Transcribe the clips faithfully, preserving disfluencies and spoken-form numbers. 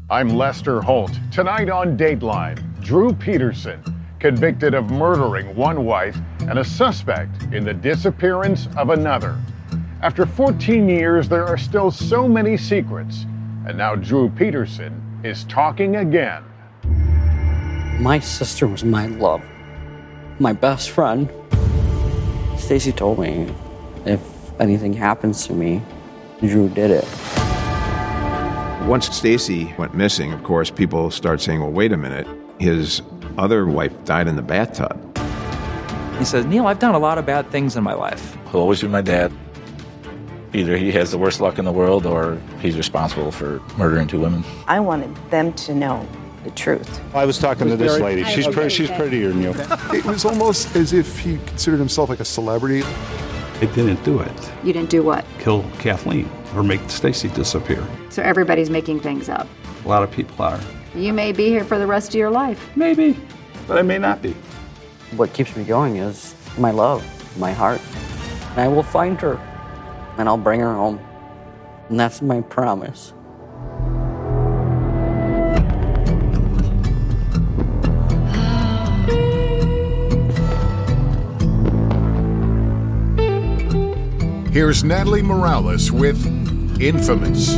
I'm Lester Holt. Tonight on Dateline, Drew Peterson, convicted of murdering one wife and a suspect in the disappearance of another. After fourteen years, there are still so many secrets, and now Drew Peterson is talking again. My sister was my love, my best friend. Stacy told me if anything happens to me, Drew did it. Once Stacy went missing, of course, people start saying, well, wait a minute, his other wife died in the bathtub. He says, Neil, I've done a lot of bad things in my life. He'll always be my dad. Either he has the worst luck in the world or he's responsible for murdering two women. I wanted them to know the truth. I was talking to this lady. She's, pre- she's prettier than you. It was almost as if he considered himself like a celebrity. I didn't do it. You didn't do what? Kill Kathleen or make Stacy disappear. So everybody's making things up. A lot of people are. You may be here for the rest of your life. Maybe, but I may not be. What keeps me going is my love, my heart. And I will find her, and I'll bring her home. And that's my promise. Here's Natalie Morales with Infamous.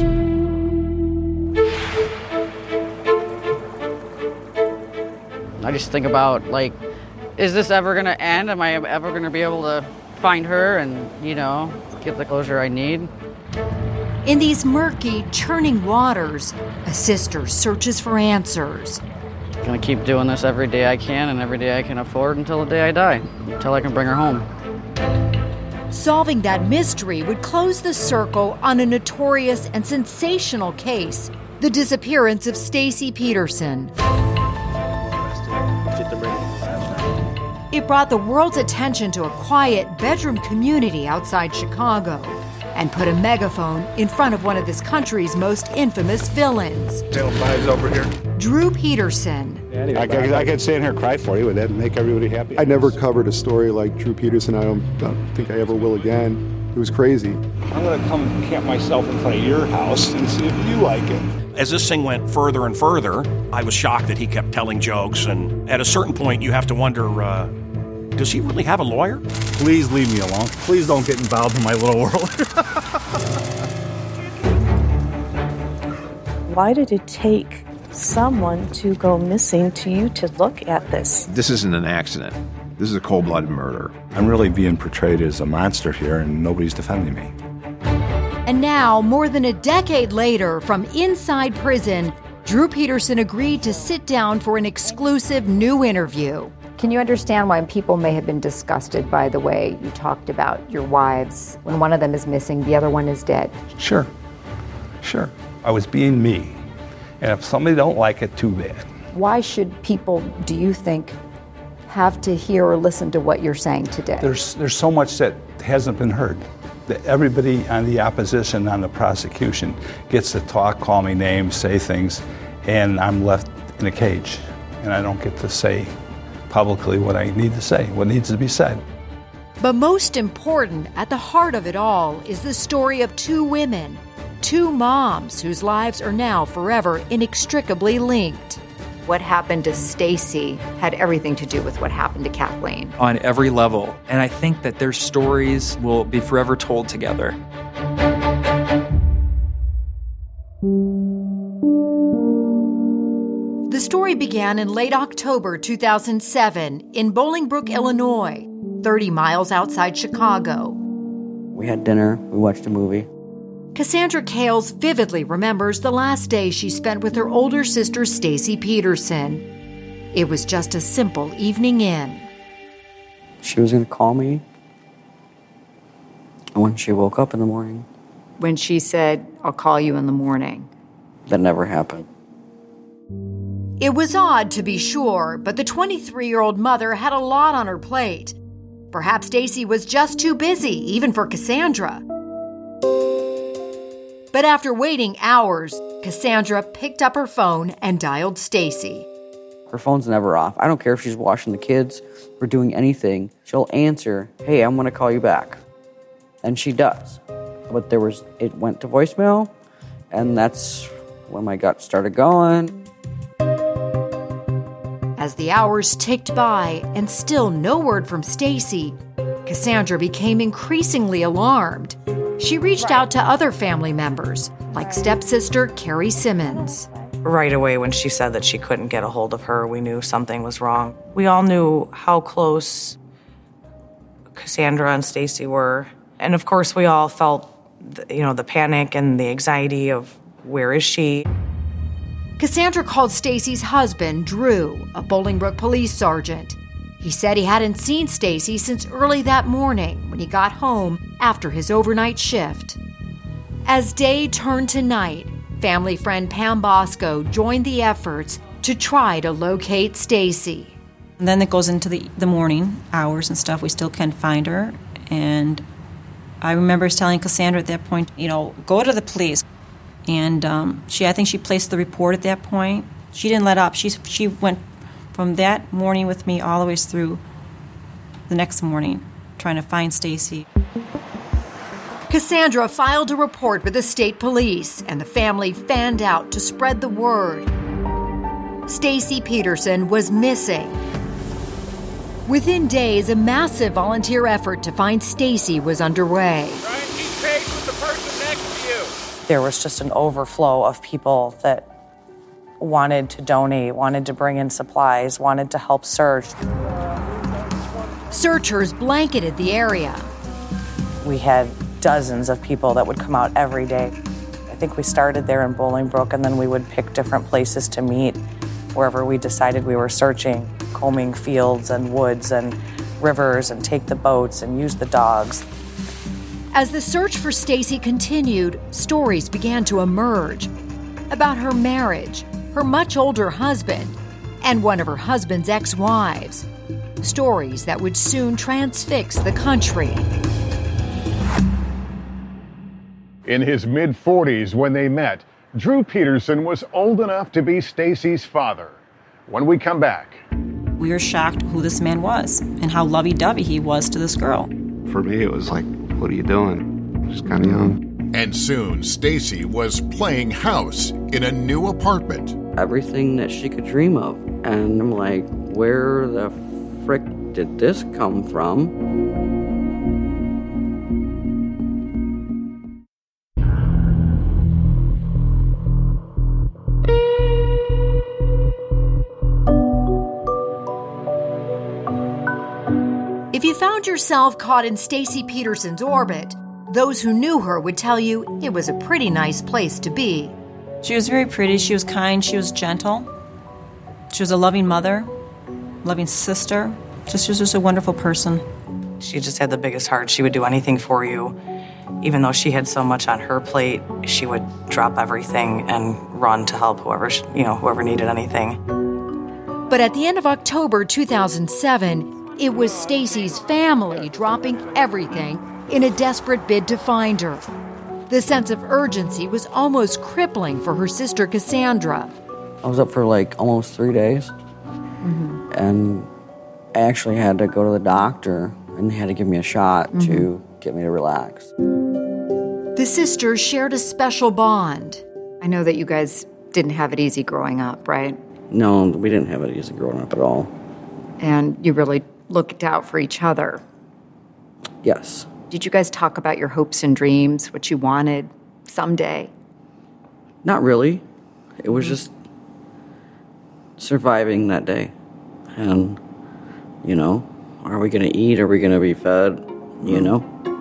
I just think about, like, is this ever going to end? Am I ever going to be able to find her and, you know, get the closure I need? In these murky, churning waters, a sister searches for answers. I'm going to keep doing this every day I can and every day I can afford until the day I die, until I can bring her home. Solving that mystery would close the circle on a notorious and sensational case, the disappearance of Stacy Peterson. It brought the world's attention to a quiet bedroom community outside Chicago and put a megaphone in front of one of this country's most infamous villains. Channel five's over here. Drew Peterson. I, I, I could stand here and cry for you. Would that make everybody happy? I never covered a story like Drew Peterson. I don't, don't think I ever will again. It was crazy. I'm going to come and camp myself in front of your house and see if you like it. As this thing went further and further, I was shocked that he kept telling jokes. And at a certain point, you have to wonder, uh, does he really have a lawyer? Please leave me alone. Please don't get involved in my little world. Why did it take someone to go missing to you to look at this? This isn't an accident. This is a cold-blooded murder. I'm really being portrayed as a monster here, and nobody's defending me. And now, more than a decade later, from inside prison, Drew Peterson agreed to sit down for an exclusive new interview. Can you understand why people may have been disgusted by the way you talked about your wives? When one of them is missing, the other one is dead. Sure, sure. I was being me. And if somebody don't like it, too bad. Why should people, do you think, have to hear or listen to what you're saying today? There's there's so much that hasn't been heard. That everybody on the opposition, on the prosecution, gets to talk, call me names, say things, and I'm left in a cage. And I don't get to say publicly what I need to say, what needs to be said. But most important, at the heart of it all, is the story of two women, two moms whose lives are now forever inextricably linked. What happened to Stacy had everything to do with what happened to Kathleen. On every level. And I think that their stories will be forever told together. The story began in late October two thousand seven in Bolingbrook, Illinois, thirty miles outside Chicago. We had dinner, we watched a movie. Cassandra Kales vividly remembers the last day she spent with her older sister, Stacy Peterson. It was just a simple evening in. She was going to call me when she woke up in the morning. When she said, I'll call you in the morning. That never happened. It was odd, to be sure, but the twenty-three-year-old mother had a lot on her plate. Perhaps Stacy was just too busy, even for Cassandra. But after waiting hours, Cassandra picked up her phone and dialed Stacy. Her phone's never off. I don't care if she's washing the kids or doing anything. She'll answer, hey, I'm going to call you back. And she does. But there was, it went to voicemail, and that's when my gut started going. As the hours ticked by and still no word from Stacy, Cassandra became increasingly alarmed. She reached out to other family members, like stepsister Carrie Simmons. Right away when she said that she couldn't get a hold of her, we knew something was wrong. We all knew how close Cassandra and Stacy were. And of course, we all felt, you know, the panic and the anxiety of where is she? Cassandra called Stacy's husband, Drew, a Bolingbrook police sergeant. He said he hadn't seen Stacy since early that morning when he got home after his overnight shift. As day turned to night, family friend Pam Bosco joined the efforts to try to locate Stacy. And then it goes into the, the morning hours and stuff. We still can't find her. And I remember telling Cassandra at that point, you know, go to the police. And um, she, I think she placed the report at that point. She didn't let up. She, she went from that morning with me all the way through the next morning, trying to find Stacy. Cassandra filed a report with the state police, and the family fanned out to spread the word. Stacy Peterson was missing. Within days, a massive volunteer effort to find Stacy was underway. Try and keep pace with the person next to you. There was just an overflow of people that wanted to donate, wanted to bring in supplies, wanted to help search. Searchers blanketed the area. We had dozens of people that would come out every day. I think we started there in Bolingbrook, and then we would pick different places to meet wherever we decided we were searching, combing fields and woods and rivers, and take the boats and use the dogs. As the search for Stacy continued, stories began to emerge about her marriage, her much older husband, and one of her husband's ex-wives. Stories that would soon transfix the country. In his mid-forties when they met, Drew Peterson was old enough to be Stacy's father. When we come back, We were shocked who this man was and how lovey-dovey he was to this girl. For me, it was like, what are you doing? I'm just kind of young. And soon, Stacy was playing house in a new apartment. Everything that she could dream of. And I'm like, where the frick did this come from? If you found yourself caught in Stacy Peterson's orbit, those who knew her would tell you it was a pretty nice place to be. She was very pretty. She was kind. She was gentle. She was a loving mother, loving sister. Just, she was just a wonderful person. She just had the biggest heart. She would do anything for you. Even though she had so much on her plate, she would drop everything and run to help whoever, you know, whoever needed anything. But at the end of October two thousand seven, it was Stacy's family dropping everything in a desperate bid to find her. The sense of urgency was almost crippling for her sister Cassandra. I was up for like almost three days. Mm-hmm. And I actually had to go to the doctor and they had to give me a shot mm-hmm. to get me to relax. The sisters shared a special bond. I know that you guys didn't have it easy growing up, right? No, we didn't have it easy growing up at all. And you really looked out for each other. Yes. Did you guys talk about your hopes and dreams, what you wanted someday? Not really. It was just surviving that day. And, you know, are we going to eat? Are we going to be fed? You know?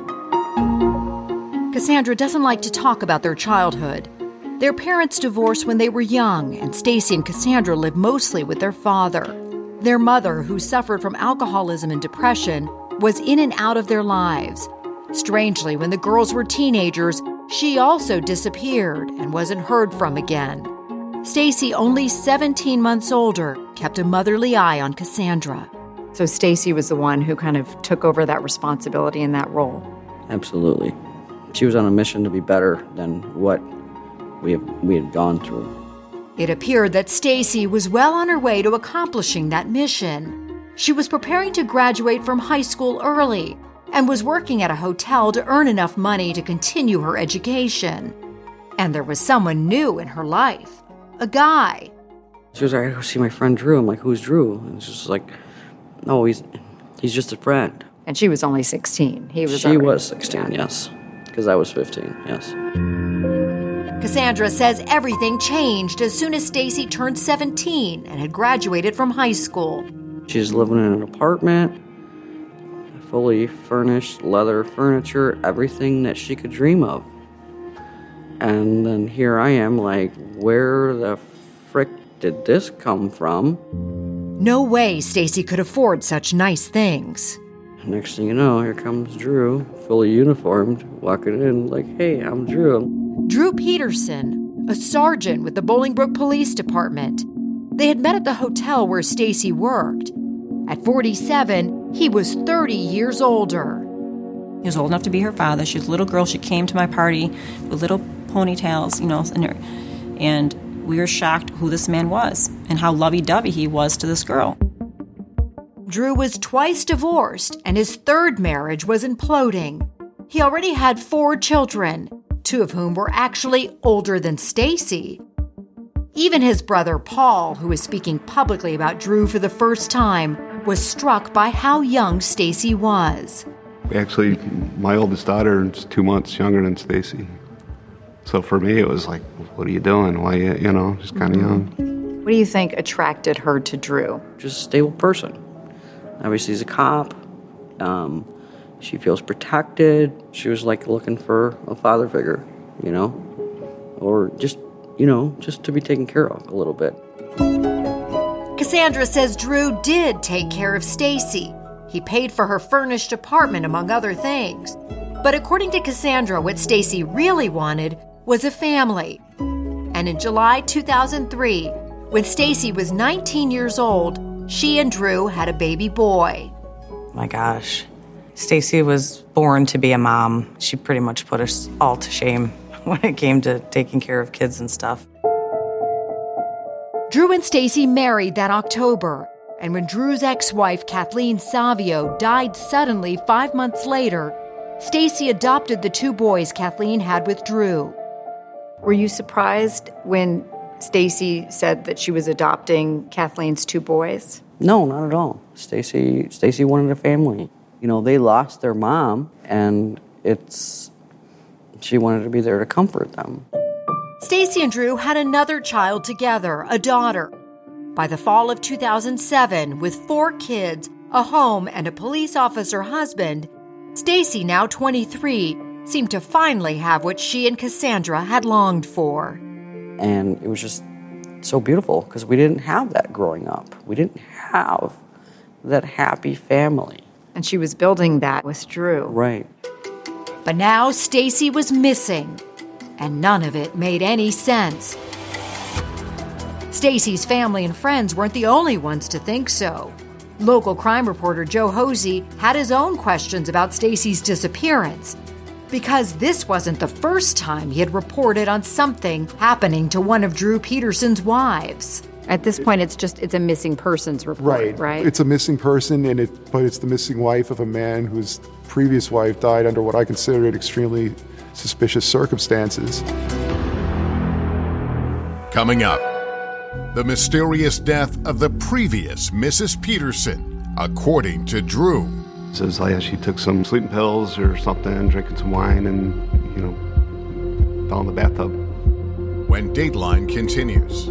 Cassandra doesn't like to talk about their childhood. Their parents divorced when they were young, and Stacy and Cassandra lived mostly with their father. Their mother, who suffered from alcoholism and depression, was in and out of their lives. Strangely, when the girls were teenagers, she also disappeared and wasn't heard from again. Stacy, only seventeen months older, kept a motherly eye on Cassandra. So Stacy was the one who kind of took over that responsibility in that role? Absolutely. She was on a mission to be better than what we have, we had gone through. It appeared that Stacy was well on her way to accomplishing that mission. She was preparing to graduate from high school early and was working at a hotel to earn enough money to continue her education. And there was someone new in her life, a guy. She was like, I gotta go see my friend Drew. I'm like, who's Drew? And she's just like, no, he's he's just a friend. And she was only sixteen. He was She already, was sixteen, yeah. Yes. Because I was fifteen, yes. Cassandra says everything changed as soon as Stacy turned seventeen and had graduated from high school. She's living in an apartment, fully furnished, leather furniture, everything that she could dream of. And then here I am, like, where the frick did this come from? No way Stacy could afford such nice things. Next thing you know, here comes Drew, fully uniformed, walking in like, hey, I'm Drew. Drew Peterson, a sergeant with the Bolingbrook Police Department. They had met at the hotel where Stacy worked. At forty-seven, he was thirty years older. He was old enough to be her father. She was a little girl. She came to my party with little ponytails, you know, and, her, and we were shocked who this man was and how lovey-dovey he was to this girl. Drew was twice divorced, and his third marriage was imploding. He already had four children, two of whom were actually older than Stacy. Even his brother Paul, who was speaking publicly about Drew for the first time, was struck by how young Stacy was. Actually, my oldest daughter is two months younger than Stacy. So for me, it was like, what are you doing? Why, you know, just kind of young. What do you think attracted her to Drew? Just a stable person. Obviously, he's a cop. Um, she feels protected. She was like looking for a father figure, you know, or just, you know, just to be taken care of a little bit. Cassandra says Drew did take care of Stacy. He paid for her furnished apartment, among other things. But according to Cassandra, what Stacy really wanted was a family. And in July two thousand three, when Stacy was nineteen years old, she and Drew had a baby boy. My gosh. Stacy was born to be a mom. She pretty much put us all to shame when it came to taking care of kids and stuff. Drew and Stacy married that October, and when Drew's ex-wife Kathleen Savio died suddenly five months later, Stacy adopted the two boys Kathleen had with Drew. Were you surprised when Stacy said that she was adopting Kathleen's two boys? No, not at all. Stacy Stacy wanted a family. You know, they lost their mom, and it's she wanted to be there to comfort them. Stacy and Drew had another child together, a daughter. By the fall of two thousand seven, with four kids, a home, and a police officer husband, Stacy, now twenty-three, seemed to finally have what she and Cassandra had longed for. And it was just so beautiful because we didn't have that growing up. We didn't have that happy family. And she was building that with Drew. Right. But now Stacy was missing, and none of it made any sense. Stacy's family and friends weren't the only ones to think so. Local crime reporter Joe Hosey had his own questions about Stacy's disappearance, because this wasn't the first time he had reported on something happening to one of Drew Peterson's wives. At this point, it's just, it's a missing persons report, right? right? It's a missing person, and it, but it's the missing wife of a man whose previous wife died under what I considered extremely suspicious circumstances. Coming up, the mysterious death of the previous Missus Peterson, according to Drew. Says like she took some sleeping pills or something, drinking some wine, and, you know, fell in the bathtub. When Dateline continues.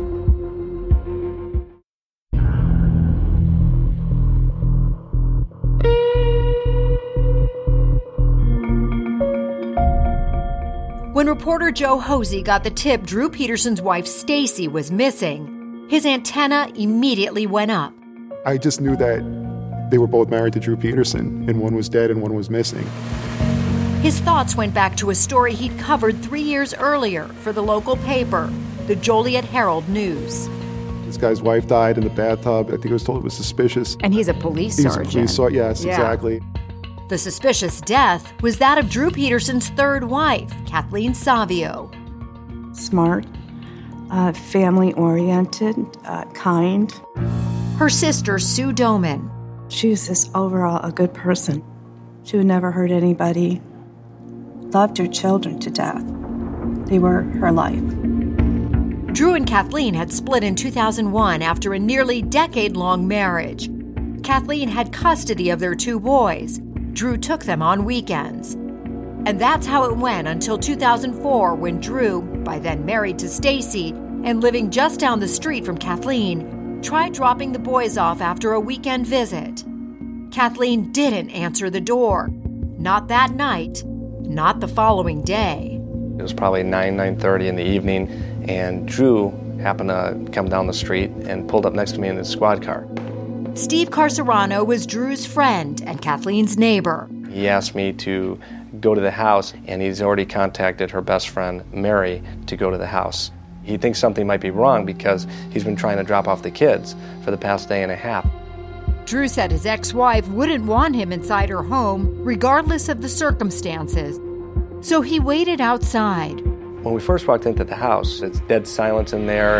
When reporter Joe Hosey got the tip Drew Peterson's wife Stacy was missing, his antenna immediately went up. I just knew that they were both married to Drew Peterson, and one was dead and one was missing. His thoughts went back to a story he'd covered three years earlier for the local paper, the Joliet Herald News. This guy's wife died in the bathtub. I think I was told it was suspicious. And he's a police he's sergeant. A police sergeant, yes, yeah. exactly. The suspicious death was that of Drew Peterson's third wife, Kathleen Savio. Smart, uh, family-oriented, uh, kind. Her sister, Sue Doman. She was just overall a good person. She would never hurt anybody. Loved her children to death. They were her life. Drew and Kathleen had split in two thousand one after a nearly decade-long marriage. Kathleen had custody of their two boys. Drew took them on weekends. And that's how it went until two thousand four, when Drew, by then married to Stacy and living just down the street from Kathleen, tried dropping the boys off after a weekend visit. Kathleen didn't answer the door. Not that night, not the following day. It was probably nine, nine thirty in the evening, and Drew happened to come down the street and pulled up next to me in his squad car. Steve Carcerano was Drew's friend and Kathleen's neighbor. He asked me to go to the house, and he's already contacted her best friend, Mary, to go to the house. He thinks something might be wrong because he's been trying to drop off the kids for the past day and a half. Drew said his ex-wife wouldn't want him inside her home, regardless of the circumstances. So he waited outside. When we first walked into the house, it's dead silence in there.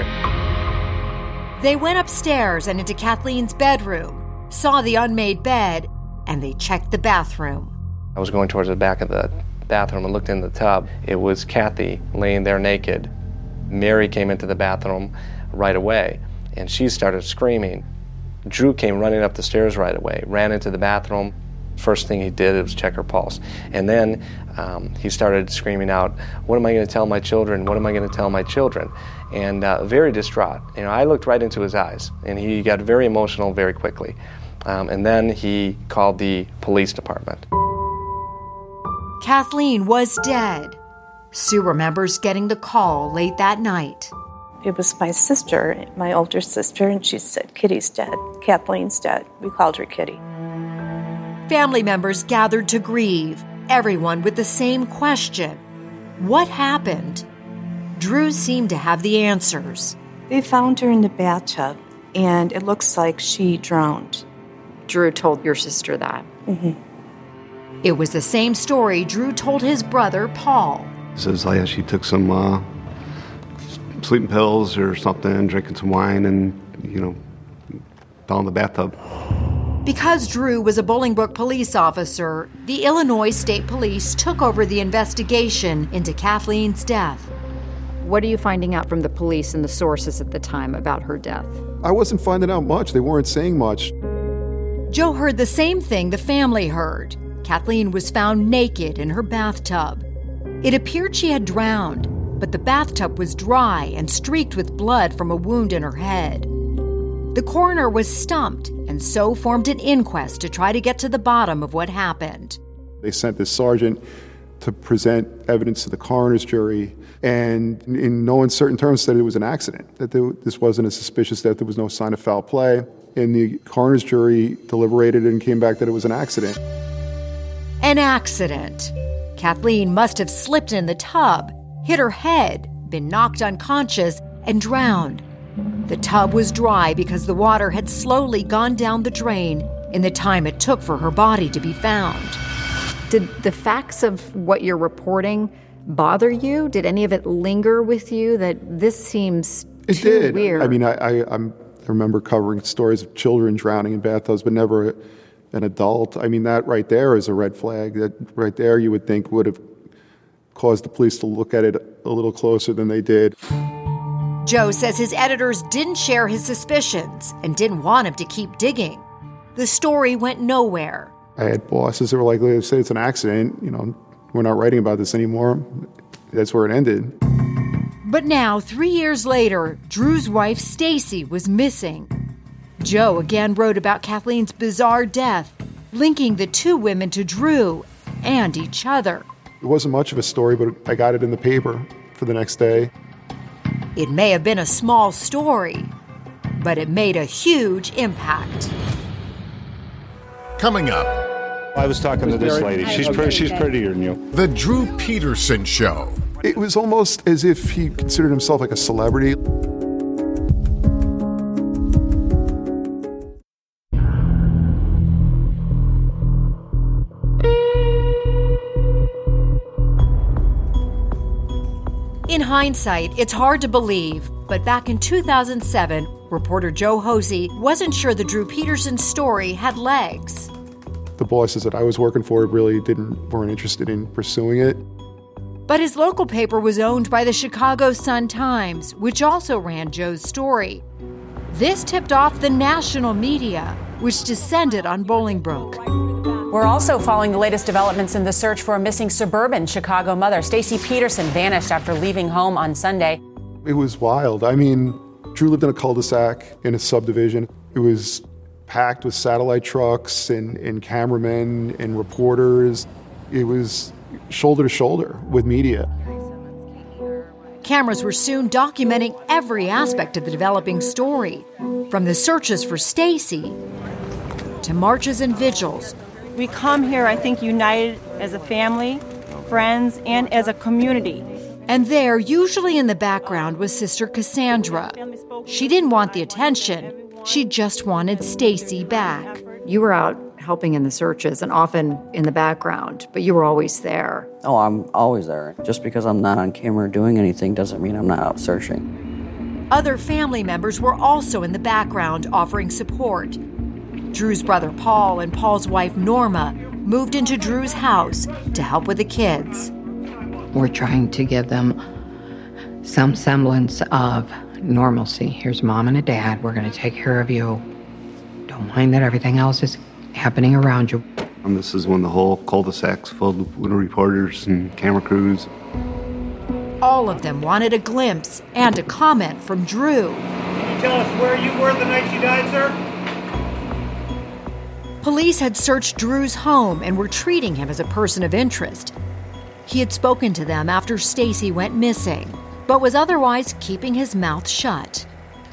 They went upstairs and into Kathleen's bedroom, saw the unmade bed, and they checked the bathroom. I was going towards the back of the bathroom and looked in the tub. It was Kathy laying there naked. Mary came into the bathroom right away, and she started screaming. Drew came running up the stairs right away, ran into the bathroom. First thing he did was check her pulse. And then um, he started screaming out, "What am I going to tell my children? What am I going to tell my children?" And uh, very distraught. You know, I looked right into his eyes, and he got very emotional very quickly. Um, and then he called the police department. Kathleen was dead. Sue remembers getting the call late that night. It was my sister, my older sister, and she said, "Kitty's dead. Kathleen's dead." We called her Kitty. Family members gathered to grieve, everyone with the same question. What happened? Drew seemed to have the answers. They found her in the bathtub, and it looks like she drowned. Drew told your sister that? Mm-hmm. It was the same story Drew told his brother, Paul. He says, like, she took some uh, sleeping pills or something, drinking some wine, and, you know, fell in the bathtub. Because Drew was a Bolingbrook police officer, the Illinois State Police took over the investigation into Kathleen's death. What are you finding out from the police and the sources at the time about her death? I wasn't finding out much. They weren't saying much. Joe heard the same thing the family heard. Kathleen was found naked in her bathtub. It appeared she had drowned, but the bathtub was dry and streaked with blood from a wound in her head. The coroner was stumped and so formed an inquest to try to get to the bottom of what happened. They sent this sergeant to present evidence to the coroner's jury, and in no uncertain terms said it was an accident, that there, this wasn't a suspicious death, there was no sign of foul play. And the coroner's jury deliberated and came back that it was an accident. An accident. Kathleen must have slipped in the tub, hit her head, been knocked unconscious, and drowned. The tub was dry because the water had slowly gone down the drain in the time it took for her body to be found. Did the facts of what you're reporting bother you? Did any of it linger with you that this seems it too did. weird? I mean, I, I, I'm, I remember covering stories of children drowning in bathtubs, but never a, an adult. I mean, that right there is a red flag. That right there you would think would have caused the police to look at it a little closer than they did. Joe says his editors didn't share his suspicions and didn't want him to keep digging. The story went nowhere. I had bosses that were like, they say it's an accident, you know, we're not writing about this anymore. That's where it ended. But now, three years later, Drew's wife, Stacy, was missing. Joe again wrote about Kathleen's bizarre death, linking the two women to Drew and each other. It wasn't much of a story, but I got it in the paper for the next day. It may have been a small story, but it made a huge impact. Coming up. I was talking to this lady. She's, pre- she's prettier than you. The Drew Peterson Show. It was almost as if he considered himself like a celebrity. In hindsight, it's hard to believe, but back in two thousand seven, reporter Joe Hosey wasn't sure the Drew Peterson story had legs. The bosses that I was working for really didn't weren't interested in pursuing it. But his local paper was owned by the Chicago Sun-Times, which also ran Joe's story. This tipped off the national media, which descended on Bolingbrook. We're also following the latest developments in the search for a missing suburban Chicago mother. Stacy Peterson vanished after leaving home on Sunday. It was wild. I mean, Drew lived in a cul-de-sac in a subdivision. It was packed with satellite trucks and, and cameramen and reporters. It was shoulder to shoulder with media. Cameras were soon documenting every aspect of the developing story, from the searches for Stacy to marches and vigils. We come here, I think, united as a family, friends, and as a community. And there, usually in the background, was Sister Cassandra. She didn't want the attention. She just wanted Stacy back. You were out helping in the searches and often in the background, but you were always there. Oh, I'm always there. Just because I'm not on camera doing anything doesn't mean I'm not out searching. Other family members were also in the background offering support. Drew's brother Paul and Paul's wife Norma moved into Drew's house to help with the kids. We're trying to give them some semblance of normalcy. Here's mom and a dad. We're going to take care of you. Don't mind that everything else is happening around you. And this is when the whole cul-de-sac's filled with reporters and camera crews. All of them wanted a glimpse and a comment from Drew. Can you tell us where you were the night she died, sir? Police had searched Drew's home and were treating him as a person of interest. He had spoken to them after Stacy went missing, but was otherwise keeping his mouth shut.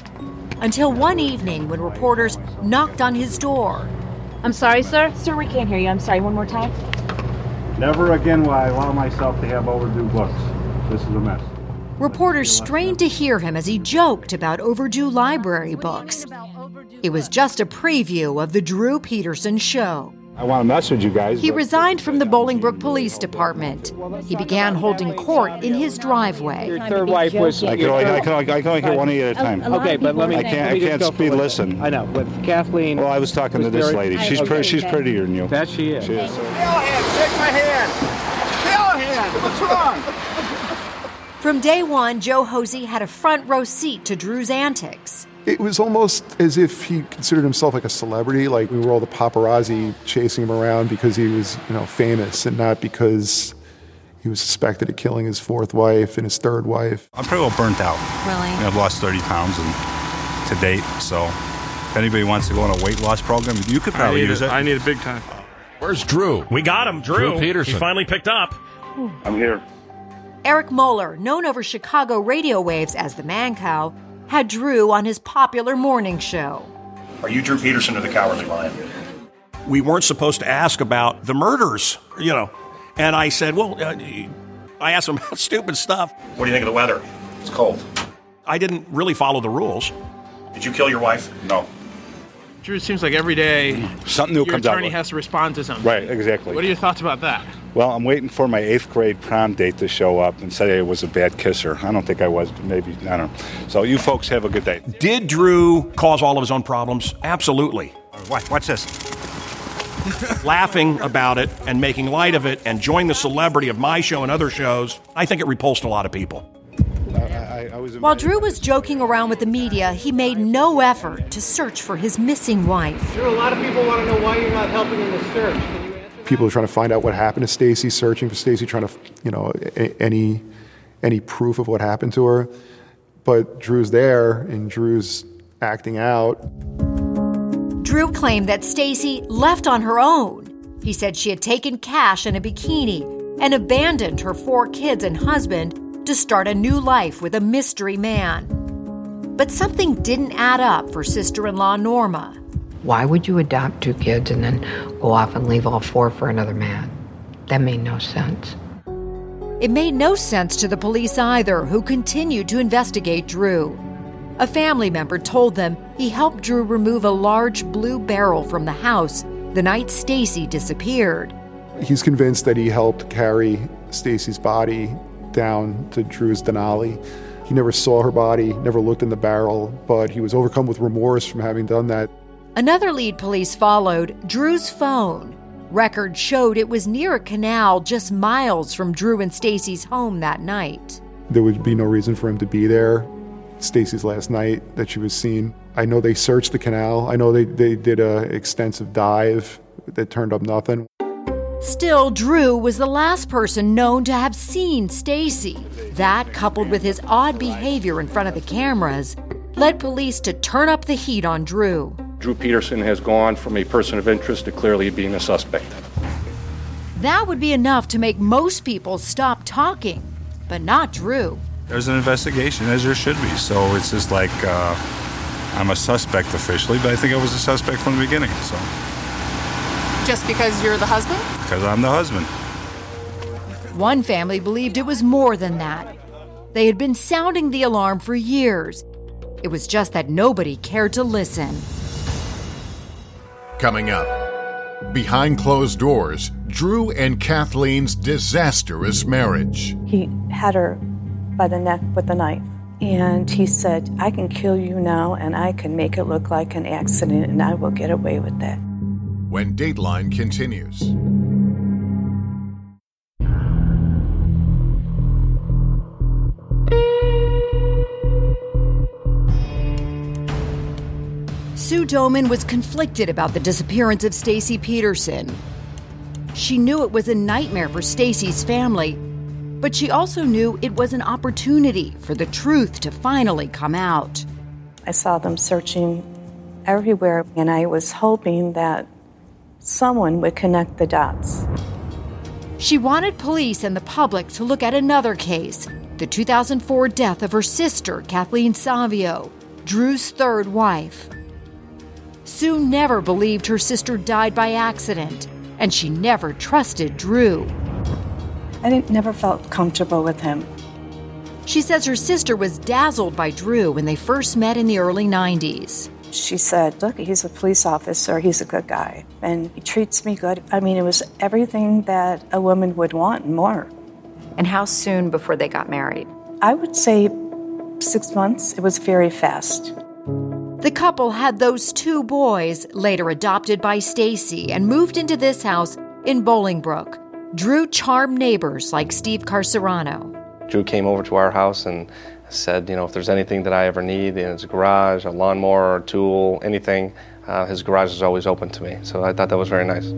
Until one evening when reporters knocked on his door. I'm sorry, sir? Sir, we can't hear you. I'm sorry, one more time. Never again will I allow myself to have overdue books. This is a mess. Reporters strained to hear him as he joked about overdue library books. It was just a preview of the Drew Peterson Show. I want to mess with you guys. He resigned from the Bolingbrook Police Department. He began holding court in his driveway. Your third wife was. I can only, I can only, I can only hear one of you at a time. Okay, but let me. I can't. I can't speed listen. I know, but Kathleen. Well, I was talking to this lady. She's okay. pretty. She's prettier than you. That she is. She is. Callahan, shake my hand. Callahan, what's wrong? From day one, Joe Hosey had a front row seat to Drew's antics. It was almost as if he considered himself like a celebrity, like we were all the paparazzi chasing him around because he was, you know, famous and not because he was suspected of killing his fourth wife and his third wife. I'm pretty well burnt out. Really? You know, I've lost thirty pounds and, to date, so if anybody wants to go on a weight loss program, you could probably use it, it. I need it big time. Where's Drew? We got him, Drew. Drew Peterson. He finally picked up. I'm here. Eric Moeller, known over Chicago radio waves as the Man Cow, had Drew on his popular morning show. Are you Drew Peterson or the Cowardly Lion? We weren't supposed to ask about the murders, you know. And I said, well, uh, I asked him about stupid stuff. What do you think of the weather? It's cold. I didn't really follow the rules. Did you kill your wife? No. Drew, it seems like every day something new your comes out. attorney has to respond to something. Right, exactly. What are your thoughts about that? Well, I'm waiting for my eighth grade prom date to show up and say I was a bad kisser. I don't think I was, but maybe, I don't know. So you folks have a good day. Did Drew cause all of his own problems? Absolutely. Watch, watch this. Laughing about it and making light of it and enjoying the celebrity of my show and other shows, I think it repulsed a lot of people. I, I was While Drew was joking around with the media, he made no effort to search for his missing wife. Drew, a lot of people want to know why you're not helping in this search. People are trying to find out what happened to Stacy, searching for Stacy, trying to, you know, a- any any proof of what happened to her. But Drew's there, and Drew's acting out. Drew claimed that Stacy left on her own. He said she had taken cash and a bikini and abandoned her four kids and husband to start a new life with a mystery man. But something didn't add up for sister-in-law Norma. Why would you adopt two kids and then go off and leave all four for another man? That made no sense. It made no sense to the police either, who continued to investigate Drew. A family member told them he helped Drew remove a large blue barrel from the house the night Stacy disappeared. He's convinced that he helped carry Stacy's body down to Drew's Denali. He never saw her body, never looked in the barrel, but he was overcome with remorse from having done that. Another lead police followed, Drew's phone. Records showed it was near a canal just miles from Drew and Stacy's home that night. There would be no reason for him to be there. Stacy's last night that she was seen. I know they searched the canal. I know they, they did an extensive dive that turned up nothing. Still, Drew was the last person known to have seen Stacy. That, coupled with his odd behavior in front of the cameras, led police to turn up the heat on Drew. Drew Peterson has gone from a person of interest to clearly being a suspect. That would be enough to make most people stop talking, but not Drew. There's an investigation, as there should be. So it's just like uh, I'm a suspect officially, but I think I was a suspect from the beginning. So just because you're the husband? Because I'm the husband. One family believed it was more than that. They had been sounding the alarm for years. It was just that nobody cared to listen. Coming up, behind closed doors, Drew and Kathleen's disastrous marriage. He had her by the neck with a knife, and he said, I can kill you now, and I can make it look like an accident, and I will get away with that. When Dateline continues. Sue Doman was conflicted about the disappearance of Stacy Peterson. She knew it was a nightmare for Stacy's family, but she also knew it was an opportunity for the truth to finally come out. I saw them searching everywhere, and I was hoping that someone would connect the dots. She wanted police and the public to look at another case, the two thousand four death of her sister, Kathleen Savio, Drew's third wife. Sue never believed her sister died by accident, and she never trusted Drew. I didn't, never felt comfortable with him. She says her sister was dazzled by Drew when they first met in the early nineties. She said, look, he's a police officer, he's a good guy, and he treats me good. I mean, it was everything that a woman would want and more. And how soon before they got married? I would say six months. It was very fast. The couple had those two boys, later adopted by Stacy, and moved into this house in Bolingbrook. Drew charmed neighbors like Steve Carcerano. Drew came over to our house and said, you know, if there's anything that I ever need in his garage, a lawnmower, a tool, anything, uh, his garage is always open to me. So I thought that was very nice.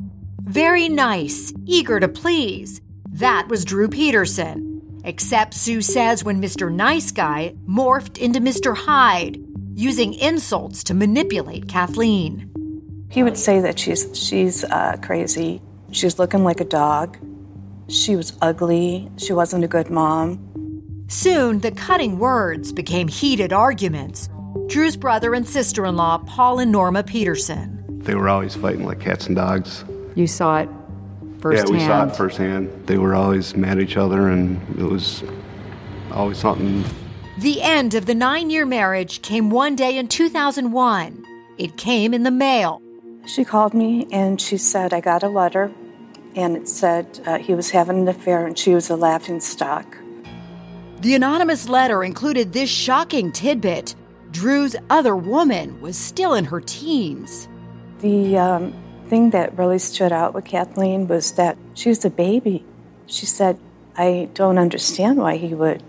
Very nice, eager to please. That was Drew Peterson. Except Sue says when Mister Nice Guy morphed into Mister Hyde, using insults to manipulate Kathleen. He would say that she's she's uh, crazy. She's looking like a dog. She was ugly. She wasn't a good mom. Soon, the cutting words became heated arguments. Drew's brother and sister-in-law, Paul and Norma Peterson. They were always fighting like cats and dogs. You saw it firsthand? Yeah, we saw it firsthand. They were always mad at each other, and it was always something. The end of the nine-year marriage came one day in two thousand one. It came in the mail. She called me and she said, I got a letter, and it said uh, he was having an affair and she was a laughingstock. The anonymous letter included this shocking tidbit. Drew's other woman was still in her teens. The um, thing that really stood out with Kathleen was that she was a baby. She said, I don't understand why he would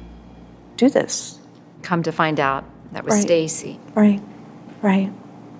do this. Come to find out, that was Right. Stacy. Right, right.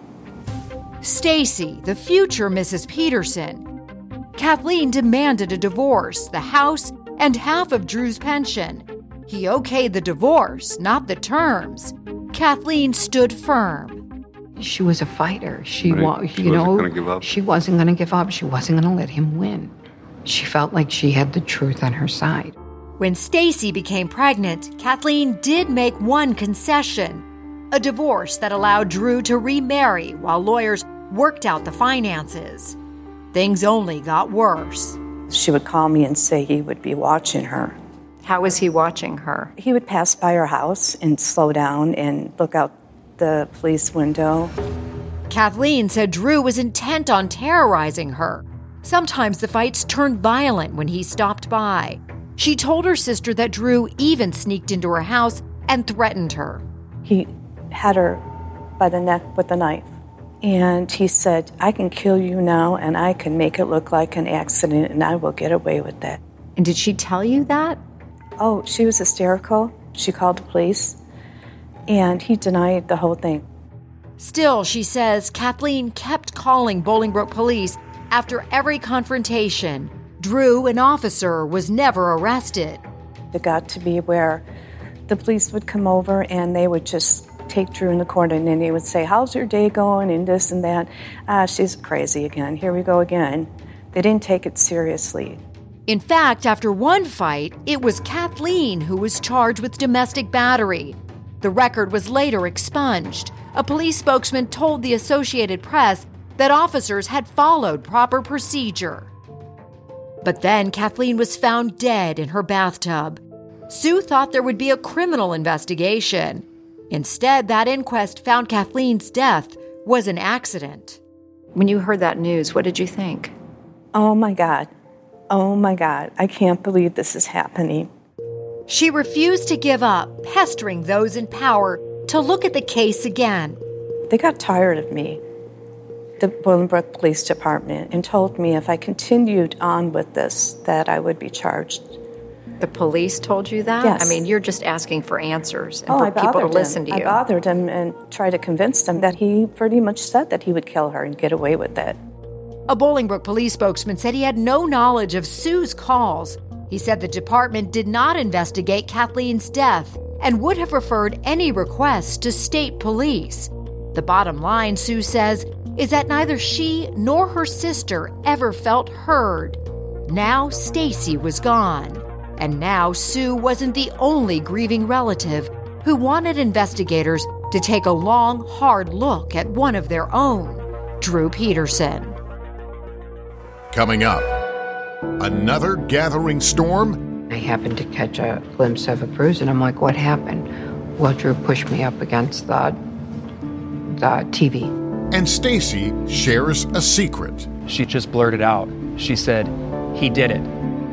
Stacy, the future Missus Peterson. Kathleen demanded a divorce, the house, and half of Drew's pension. He okayed the divorce, not the terms. Kathleen stood firm. She was a fighter. She, Right. wa- She you wasn't know, gonna give up. she wasn't going to give up. She wasn't going to let him win. She felt like she had the truth on her side. When Stacy became pregnant, Kathleen did make one concession, a divorce that allowed Drew to remarry while lawyers worked out the finances. Things only got worse. She would call me and say he would be watching her. How was he watching her? He would pass by her house and slow down and look out the police window. Kathleen said Drew was intent on terrorizing her. Sometimes the fights turned violent when he stopped by. She told her sister that Drew even sneaked into her house and threatened her. He had her by the neck with a knife, And he said, I can kill you now and I can make it look like an accident and I will get away with that. And did she tell you that? Oh, she was hysterical. She called the police and he denied the whole thing. Still, she says Kathleen kept calling Bolingbrook police after every confrontation. Drew, an officer, was never arrested. It got to be where the police would come over and they would just take Drew in the corner and then he would say, how's your day going, and this and that. Ah, she's crazy again. Here we go again. They didn't take it seriously. In fact, after one fight, it was Kathleen who was charged with domestic battery. The record was later expunged. A police spokesman told the Associated Press that officers had followed proper procedure. But then Kathleen was found dead in her bathtub. Sue thought there would be a criminal investigation. Instead, that inquest found Kathleen's death was an accident. When you heard that news, what did you think? Oh my God. Oh my God. I can't believe this is happening. She refused to give up, pestering those in power to look at the case again. They got tired of me, the Bolingbrook Police Department, and told me if I continued on with this, that I would be charged. The police told you that? Yes. I mean, you're just asking for answers and oh, for I people to bothered listen him. to you. I bothered him and tried to convince him that he pretty much said that he would kill her and get away with it. A Bolingbrook police spokesman said he had no knowledge of Sue's calls. He said the department did not investigate Kathleen's death and would have referred any requests to state police. The bottom line, Sue says, is that neither she nor her sister ever felt heard. Now Stacy was gone. And now Sue wasn't the only grieving relative who wanted investigators to take a long, hard look at one of their own, Drew Peterson. Coming up, another gathering storm. I happened to catch a glimpse of a bruise, and I'm like, what happened? Well, Drew pushed me up against the, the T V. And Stacy shares a secret. She just blurted out. She said, he did it.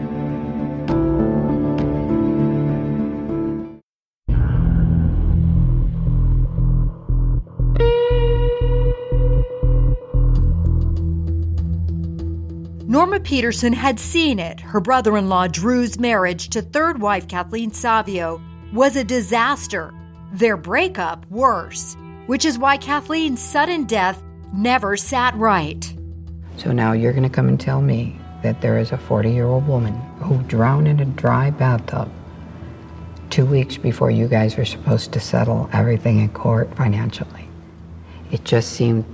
Norma Peterson had seen it. Her brother-in-law Drew's marriage to third wife Kathleen Savio was a disaster. Their breakup worse, which is why Kathleen's sudden death never sat right. So now you're going to come and tell me that there is a forty-year-old woman who drowned in a dry bathtub two weeks before you guys are supposed to settle everything in court financially. It just seemed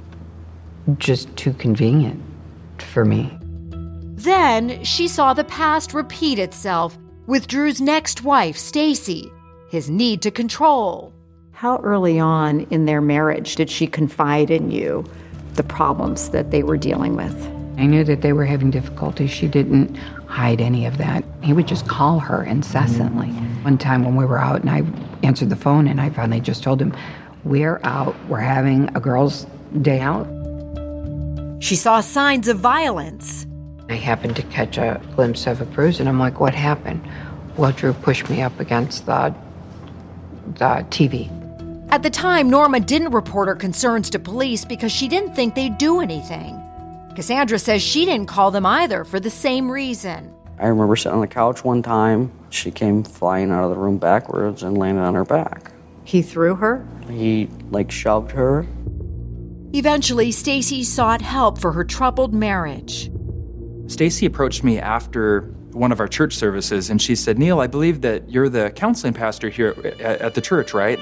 just too convenient for me. Then she saw the past repeat itself with Drew's next wife, Stacy, his need to control. How early on in their marriage did she confide in you the problems that they were dealing with? I knew that they were having difficulties. She didn't hide any of that. He would just call her incessantly. One time when we were out and I answered the phone and I finally just told him, we're out, we're having a girls' day out. She saw signs of violence. I happened to catch a glimpse of a bruise, and I'm like, what happened? Well, Drew pushed me up against the, the T V. At the time, Norma didn't report her concerns to police because she didn't think they'd do anything. Cassandra says she didn't call them either for the same reason. I remember sitting on the couch one time. She came flying out of the room backwards and landed on her back. He threw her? He, like, shoved her. Eventually, Stacy sought help for her troubled marriage. Stacy approached me after one of our church services, and she said, Neil, I believe that you're the counseling pastor here at, at the church, right?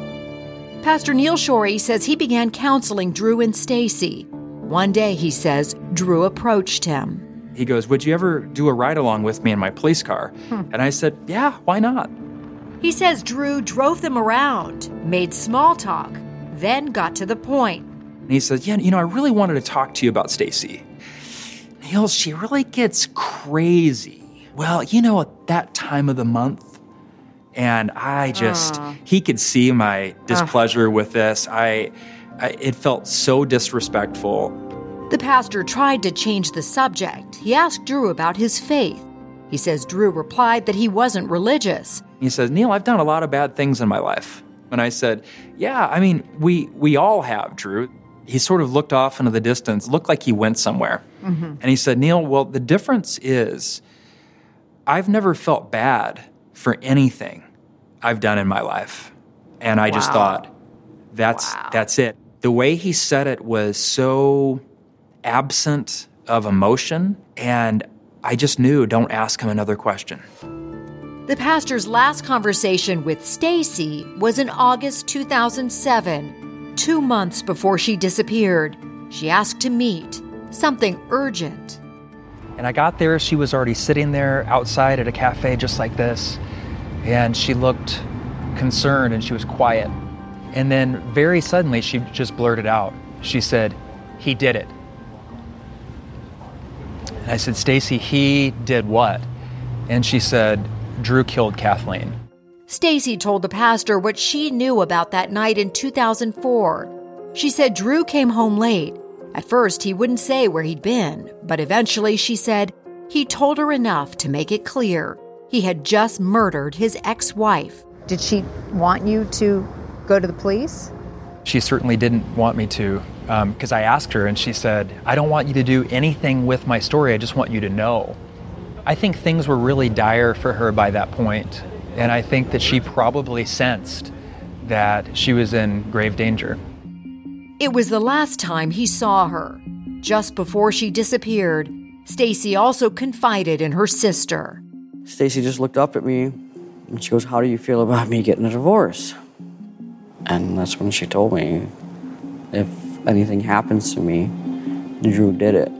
Pastor Neil Shorey says he began counseling Drew and Stacy. One day, he says, Drew approached him. He goes, would you ever do a ride-along with me in my police car? Hmm. And I said, yeah, why not? He says Drew drove them around, made small talk, then got to the point. And he said, yeah, you know, I really wanted to talk to you about Stacy. Neil, she really gets crazy. Well, you know, at that time of the month, and I just, uh. he could see my displeasure uh. with this. I, I, it felt so disrespectful. The pastor tried to change the subject. He asked Drew about his faith. He says Drew replied that he wasn't religious. He says, Neil, I've done a lot of bad things in my life. And I said, yeah, I mean, we we all have, Drew. he sort of looked off into the distance, looked like he went somewhere. Mm-hmm. And he said, Neil, well, the difference is I've never felt bad for anything I've done in my life. And I just Wow. thought, that's Wow. that's it. The way he said it was so absent of emotion, and I just knew, don't ask him another question. The pastor's last conversation with Stacy was in August two thousand seven, two months before she disappeared. She asked to meet, something urgent. And I got there, she was already sitting there outside at a cafe just like this, and she looked concerned and she was quiet. And then very suddenly she just blurted out. She said, "He did it." And I said, "Stacy, he did what?" And she said, "Drew killed Kathleen." Stacy told the pastor what she knew about that night in two thousand four. She said Drew came home late. At first, he wouldn't say where he'd been, but eventually, she said, he told her enough to make it clear he had just murdered his ex-wife. Did she want you to go to the police? She certainly didn't want me to, because um, I asked her and she said, "I don't want you to do anything with my story, I just want you to know." I think things were really dire for her by that point, and I think that she probably sensed that she was in grave danger. It was the last time he saw her. Just before she disappeared, Stacy also confided in her sister. Stacy just looked up at me and she goes, "How do you feel about me getting a divorce?" And that's when she told me, if anything happens to me, Drew did it.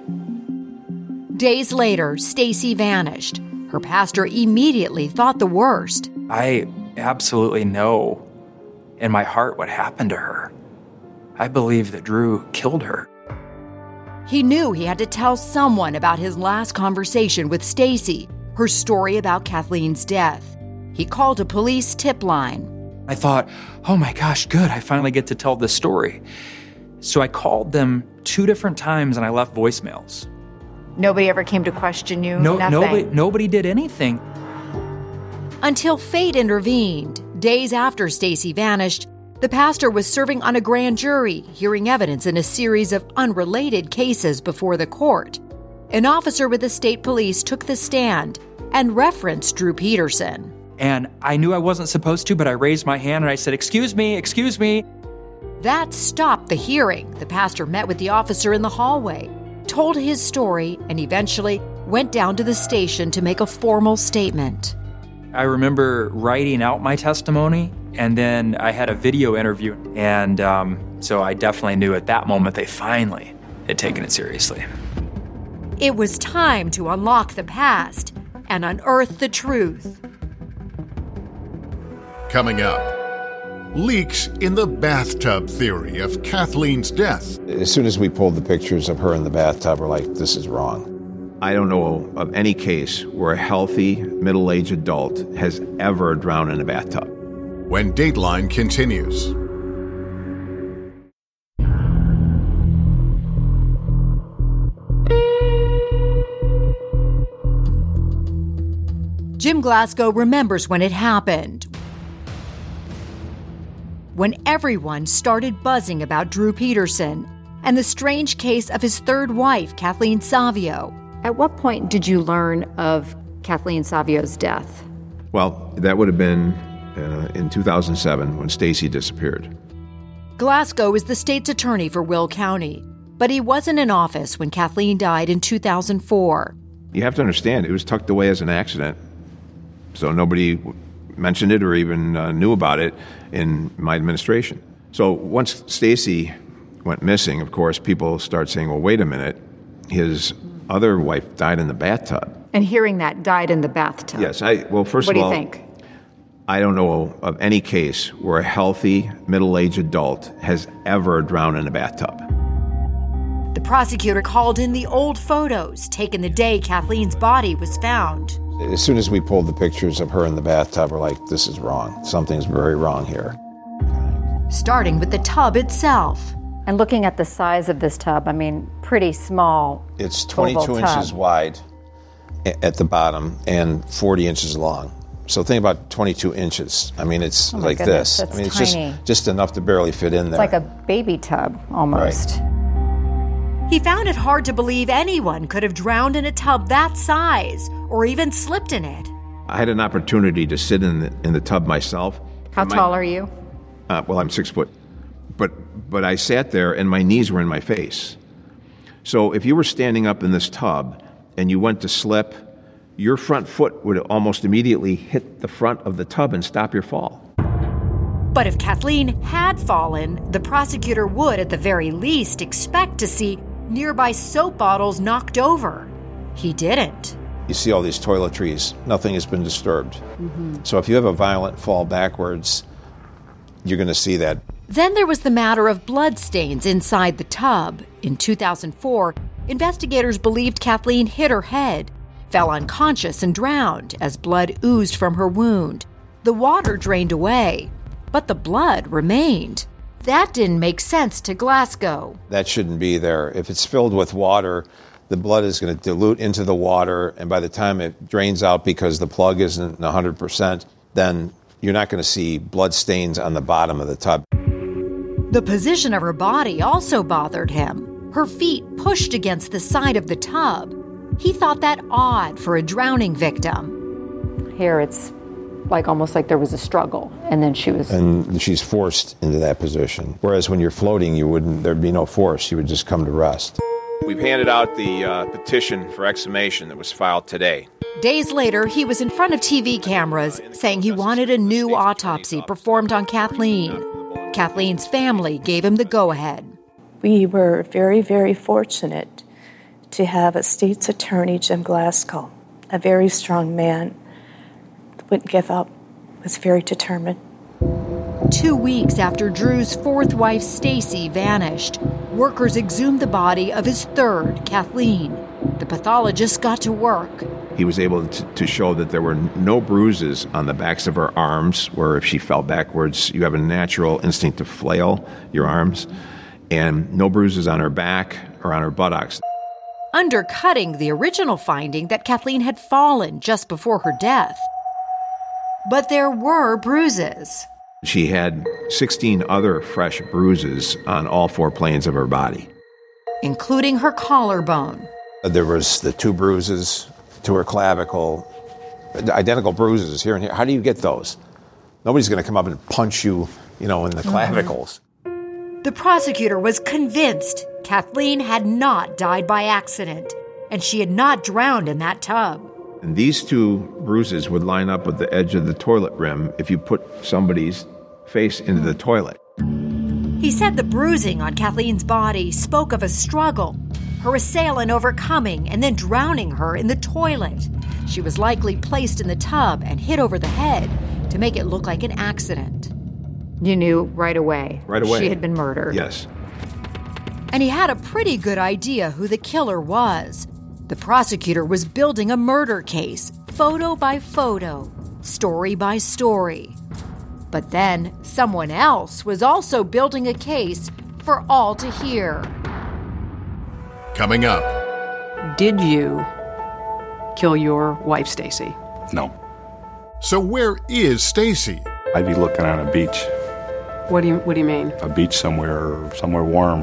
Days later, Stacy vanished. Her pastor immediately thought the worst. I absolutely know in my heart what happened to her. I believe that Drew killed her. He knew he had to tell someone about his last conversation with Stacy, her story about Kathleen's death. He called a police tip line. I thought, oh my gosh, good, I finally get to tell this story. So I called them two different times and I left voicemails. Nobody ever came to question you? No, Nothing? nobody, nobody did anything. Until fate intervened. Days after Stacy vanished, the pastor was serving on a grand jury, hearing evidence in a series of unrelated cases before the court. An officer with the state police took the stand and referenced Drew Peterson. And I knew I wasn't supposed to, but I raised my hand and I said, "Excuse me, excuse me." That stopped the hearing. The pastor met with the officer in the hallway, told his story, and eventually went down to the station to make a formal statement. I remember writing out my testimony, and then I had a video interview. And um, so I definitely knew at that moment they finally had taken it seriously. It was time to unlock the past and unearth the truth. Coming up, leaks in the bathtub theory of Kathleen's death. As soon as we pulled the pictures of her in the bathtub, we're like, this is wrong. I don't know of any case where a healthy, middle-aged adult has ever drowned in a bathtub. When Dateline continues. Jim Glasgow remembers when it happened. When everyone started buzzing about Drew Peterson and the strange case of his third wife, Kathleen Savio. At what point did you learn of Kathleen Savio's death? Well, that would have been uh, in two thousand seven when Stacy disappeared. Glasgow is the state's attorney for Will County, but he wasn't in office when Kathleen died in two thousand four. You have to understand, it was tucked away as an accident, so nobody mentioned it or even uh, knew about it in my administration. So once Stacy went missing, of course, people start saying, well, wait a minute, his other wife died in the bathtub. And hearing that, died in the bathtub. Yes, I, well, first what of all, do you think? I don't know of any case where a healthy, middle-aged adult has ever drowned in a bathtub. The prosecutor called in the old photos taken the day Kathleen's body was found. As soon as we pulled the pictures of her in the bathtub, we're like, this is wrong. Something's very wrong here. Starting with the tub itself. And looking at the size of this tub, I mean, pretty small. It's twenty-two inches wide at the bottom and forty inches long. So think about twenty-two inches. I mean, it's Oh my like goodness, this. that's I mean, it's tiny. just just enough to barely fit in It's there. like a baby tub almost. He found it hard to believe anyone could have drowned in a tub that size or even slipped in it. I had an opportunity to sit in the, in the tub myself. How And my- tall are you? Uh, well, I'm six foot, but but I sat there and my knees were in my face. So if you were standing up in this tub and you went to slip, your front foot would almost immediately hit the front of the tub and stop your fall. But if Kathleen had fallen, the prosecutor would, at the very least, expect to see nearby soap bottles knocked over. He didn't. You see all these toiletries, nothing has been disturbed. Mm-hmm. So if you have a violent fall backwards, you're going to see that. Then there was the matter of bloodstains inside the tub. In two thousand four, investigators believed Kathleen hit her head, fell unconscious, and drowned as blood oozed from her wound. The water drained away, but the blood remained. That didn't make sense to Glasgow. That shouldn't be there. If it's filled with water, the blood is going to dilute into the water, and by the time it drains out because the plug isn't one hundred percent, then you're not going to see blood stains on the bottom of the tub. The position of her body also bothered him. Her feet pushed against the side of the tub. He thought that odd for a drowning victim. Here it's like almost like there was a struggle, and then she was. And she's forced into that position. Whereas when you're floating, you wouldn't. There'd be no force. You would just come to rest. We've handed out the uh, petition for exhumation that was filed today. Days later, he was in front of T V cameras saying he wanted a new autopsy performed on Kathleen. Kathleen's family gave him the go-ahead. We were very, very fortunate to have a state's attorney, Jim Glasgow, a very strong man, wouldn't give up, was very determined. Two weeks after Drew's fourth wife, Stacy, vanished, workers exhumed the body of his third, Kathleen. The pathologist got to work. He was able to, to show that there were no bruises on the backs of her arms, where if she fell backwards, you have a natural instinct to flail your arms, and no bruises on her back or on her buttocks. Undercutting the original finding that Kathleen had fallen just before her death. But there were bruises. She had sixteen other fresh bruises on all four planes of her body, including her collarbone. There was the two bruises to her clavicle, identical bruises here and here. How do you get those? Nobody's going to come up and punch you, you know, in the clavicles. Mm-hmm. The prosecutor was convinced Kathleen had not died by accident, and she had not drowned in that tub. And these two bruises would line up with the edge of the toilet rim if you put somebody's face into the toilet. He said the bruising on Kathleen's body spoke of a struggle, her assailant overcoming and then drowning her in the toilet. She was likely placed in the tub and hit over the head to make it look like an accident. You knew right away. Right away. She had been murdered. Yes. And he had a pretty good idea who the killer was. The prosecutor was building a murder case, photo by photo, story by story. But then someone else was also building a case for all to hear. Coming up. Did you kill your wife, Stacy? No. So where is Stacy? I'd be looking on a beach, What do you What do you mean? a beach somewhere, somewhere warm.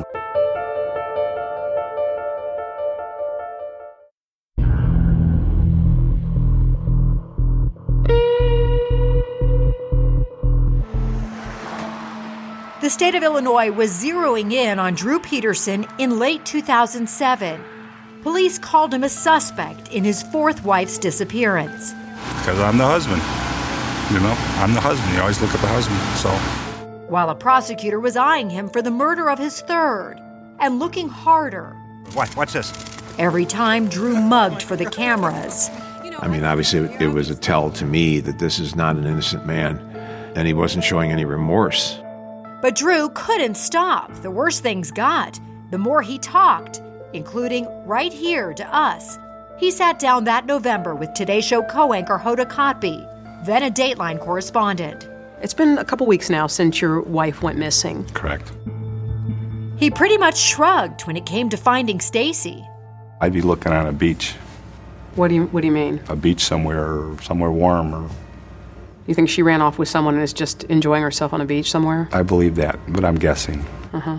The state of Illinois was zeroing in on Drew Peterson in late two thousand seven. Police called him a suspect in his fourth wife's disappearance. Because I'm the husband. You know, I'm the husband. You always look at the husband, so. While a prosecutor was eyeing him for the murder of his third and looking harder What? What's this? every time Drew mugged for the cameras. I mean, obviously, it, it was a tell to me that this is not an innocent man, and he wasn't showing any remorse. But Drew couldn't stop. The worse things got, the more he talked, including right here to us. He sat down that November with Today Show co-anchor Hoda Kotb, then a Dateline correspondent. It's been a couple weeks now since your wife went missing. Correct. He pretty much shrugged when it came to finding Stacy. I'd be looking on a beach, What do you What do you mean? a beach somewhere, somewhere warm, or You think she ran off with someone and is just enjoying herself on a beach somewhere? I believe that, but I'm guessing. Uh-huh.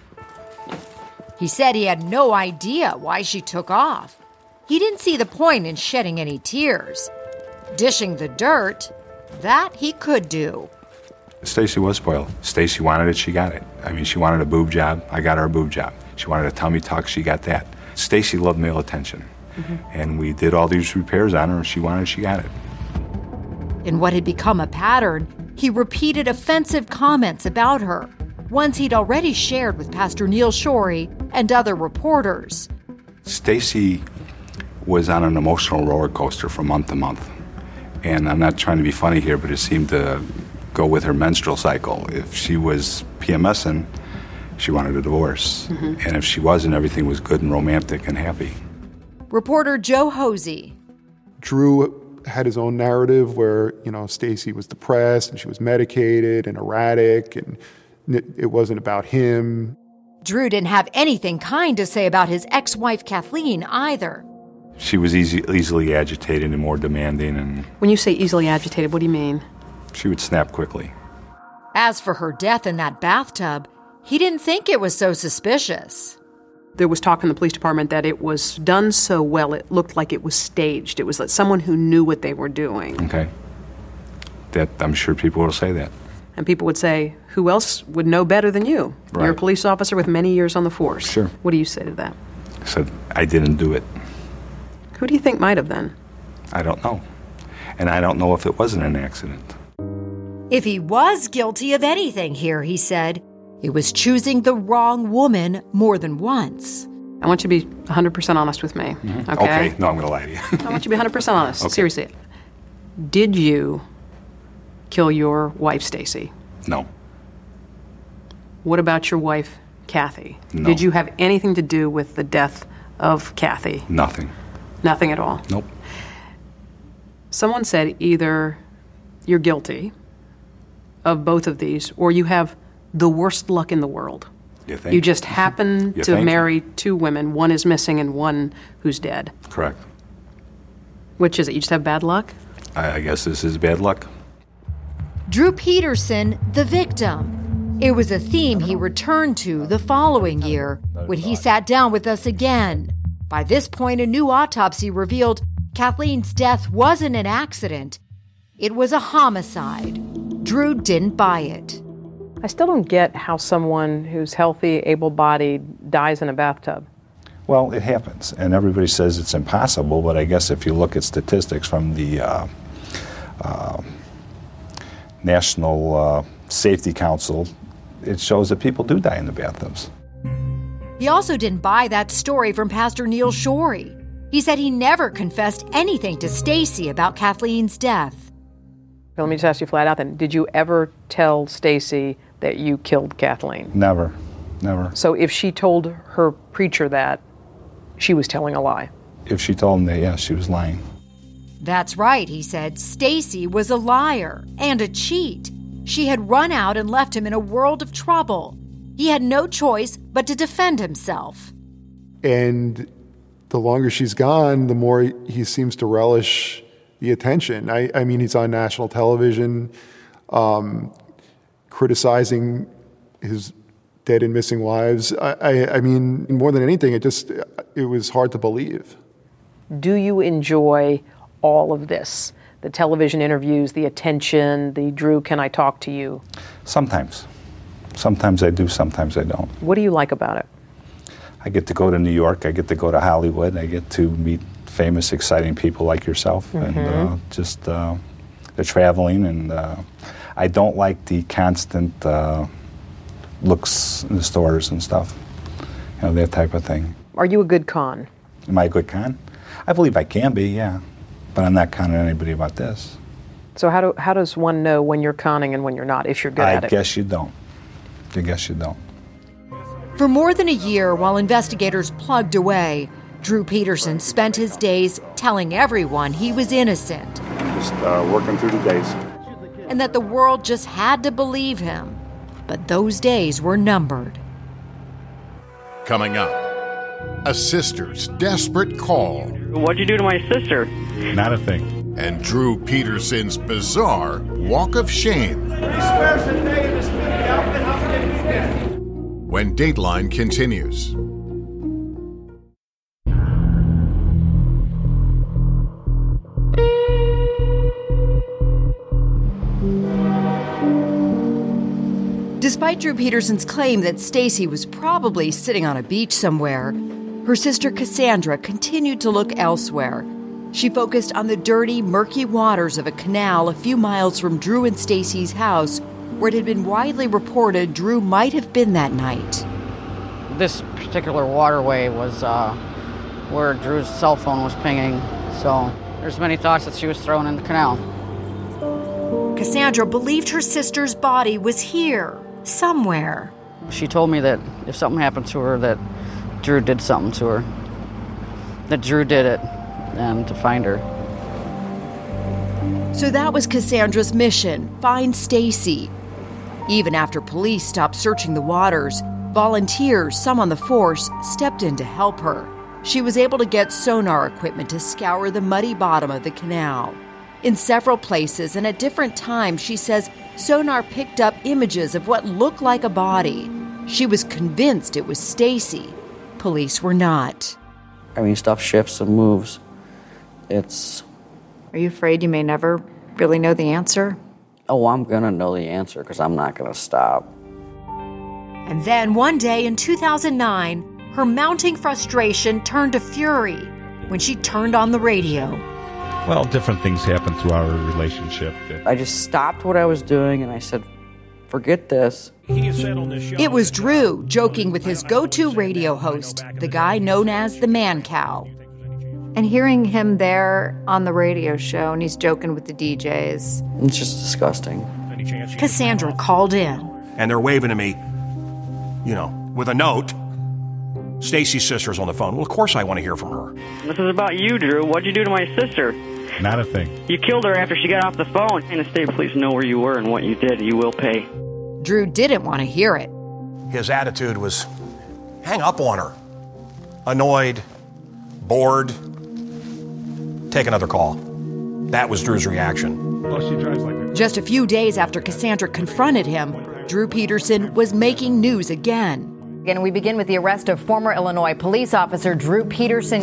He said he had no idea why she took off. He didn't see the point in shedding any tears. Dishing the dirt, that he could do. Stacy was spoiled. Stacy wanted it, she got it. I mean, she wanted a boob job, I got her a boob job. She wanted a tummy tuck, she got that. Stacy loved male attention. Mm-hmm. And we did all these repairs on her, and she wanted it, she got it. In what had become a pattern, he repeated offensive comments about her, ones he'd already shared with Pastor Neil Shorey and other reporters. Stacy was on an emotional roller coaster from month to month. And I'm not trying to be funny here, but it seemed to go with her menstrual cycle. If she was PMSing, she wanted a divorce. Mm-hmm. And if she wasn't, everything was good and romantic and happy. Reporter Joe Hosey. Drew had his own narrative where, you know, Stacy was depressed and she was medicated and erratic, and it wasn't about him. Drew didn't have anything kind to say about his ex-wife Kathleen either. She was easy, easily agitated and more demanding, and when you say easily agitated, what do you mean? She would snap quickly. As for her death in that bathtub, he didn't think it was so suspicious. There was talk in the police department that it was done so well it looked like it was staged. It was like someone who knew what they were doing. Okay. That, I'm sure people will say that. And people would say, who else would know better than you? Right. You're a police officer with many years on the force. Sure. What do you say to that? I said, I didn't do it. Who do you think might have then? I don't know. And I don't know if it wasn't an accident. If he was guilty of anything here, he said, it was choosing the wrong woman more than once. I want you to be one hundred percent honest with me, mm-hmm. okay? Okay, no, I'm going to lie to you. I want you to be one hundred percent honest, okay. Seriously. Did you kill your wife, Stacy? No. What about your wife, Kathy? No. Did you have anything to do with the death of Kathy? Nothing. Nothing at all? Nope. Someone said either you're guilty of both of these or you have the worst luck in the world. You think? You just happen you to think? marry two women. One is missing and one who's dead. Correct. Which is it? You just have bad luck? I, I guess this is bad luck. Drew Peterson, the victim. It was a theme he returned to the following year when he sat down with us again. By this point, a new autopsy revealed Kathleen's death wasn't an accident. It was a homicide. Drew didn't buy it. I still don't get how someone who's healthy, able-bodied, dies in a bathtub. Well, it happens, and everybody says it's impossible, but I guess if you look at statistics from the uh, uh, National uh, Safety Council, it shows that people do die in the bathtubs. He also didn't buy that story from Pastor Neil Shorey. He said he never confessed anything to Stacy about Kathleen's death. Let me just ask you flat out then, did you ever tell Stacy that you killed Kathleen? Never, never. So if she told her preacher that, she was telling a lie? If she told him that, yes, she was lying. That's right, he said. Stacy was a liar and a cheat. She had run out and left him in a world of trouble. He had no choice but to defend himself. And the longer she's gone, the more he seems to relish the attention. I, I mean, he's on national television um, criticizing his dead and missing wives. I, I, I mean, more than anything, it just, it was hard to believe. Do you enjoy all of this? The television interviews, the attention, the Drew, can I talk to you? Sometimes. Sometimes I do, sometimes I don't. What do you like about it? I get to go to New York, I get to go to Hollywood, I get to meet famous, exciting people like yourself, mm-hmm. and uh, just uh, the traveling, and uh, I don't like the constant uh, looks in the stores and stuff, you know, that type of thing. Are you a good con? Am I a good con? I believe I can be, yeah, but I'm not conning anybody about this. So how do how does one know when you're conning and when you're not, if you're good I at it? I guess you don't. I guess you don't. For more than a year, while investigators plugged away, Drew Peterson spent his days telling everyone he was innocent. Just uh, working through the days. And that the world just had to believe him. But those days were numbered. Coming up, a sister's desperate call. What'd you do to my sister? Not a thing. and Drew Peterson's bizarre walk of shame. He swears to stay in this movie outfit. How can he do that? When Dateline continues. Despite Drew Peterson's claim that Stacy was probably sitting on a beach somewhere, her sister Cassandra continued to look elsewhere. She focused on the dirty, murky waters of a canal a few miles from Drew and Stacy's house, where it had been widely reported Drew might have been that night. This particular waterway was uh, where Drew's cell phone was pinging, so there's many thoughts that she was thrown in the canal. Cassandra believed her sister's body was here, somewhere. She told me that if something happened to her, that Drew did something to her. That Drew did it, and to find her. So that was Cassandra's mission, find Stacy. Even after police stopped searching the waters, volunteers, some on the force, stepped in to help her. She was able to get sonar equipment to scour the muddy bottom of the canal. In several places and at different times, she says sonar picked up images of what looked like a body. She was convinced it was Stacy. Police were not. I mean, stuff shifts and moves. It's... Are you afraid you may never really know the answer? Oh, I'm gonna know the answer because I'm not gonna stop. And then one day in two thousand nine, her mounting frustration turned to fury when she turned on the radio. Well, different things happen through our relationship. I just stopped what I was doing and I said, forget this. It was Drew joking with his go-to radio host, the guy known as the Man Cow. And hearing him there on the radio show, and he's joking with the D Js. It's just disgusting. Cassandra called in. And they're waving to me, you know, with a note. Stacy's sister's on the phone. Well, of course I want to hear from her. This is about you, Drew. What'd you do to my sister? Not a thing. You killed her after she got off the phone. And the state police know where you were and what you did. You will pay. Drew didn't want to hear it. His attitude was hang up on her. Annoyed, bored, take another call. That was Drew's reaction. Well, she drives like a... Just a few days after Cassandra confronted him, Drew Peterson was making news again. And we begin with the arrest of former Illinois police officer Drew Peterson.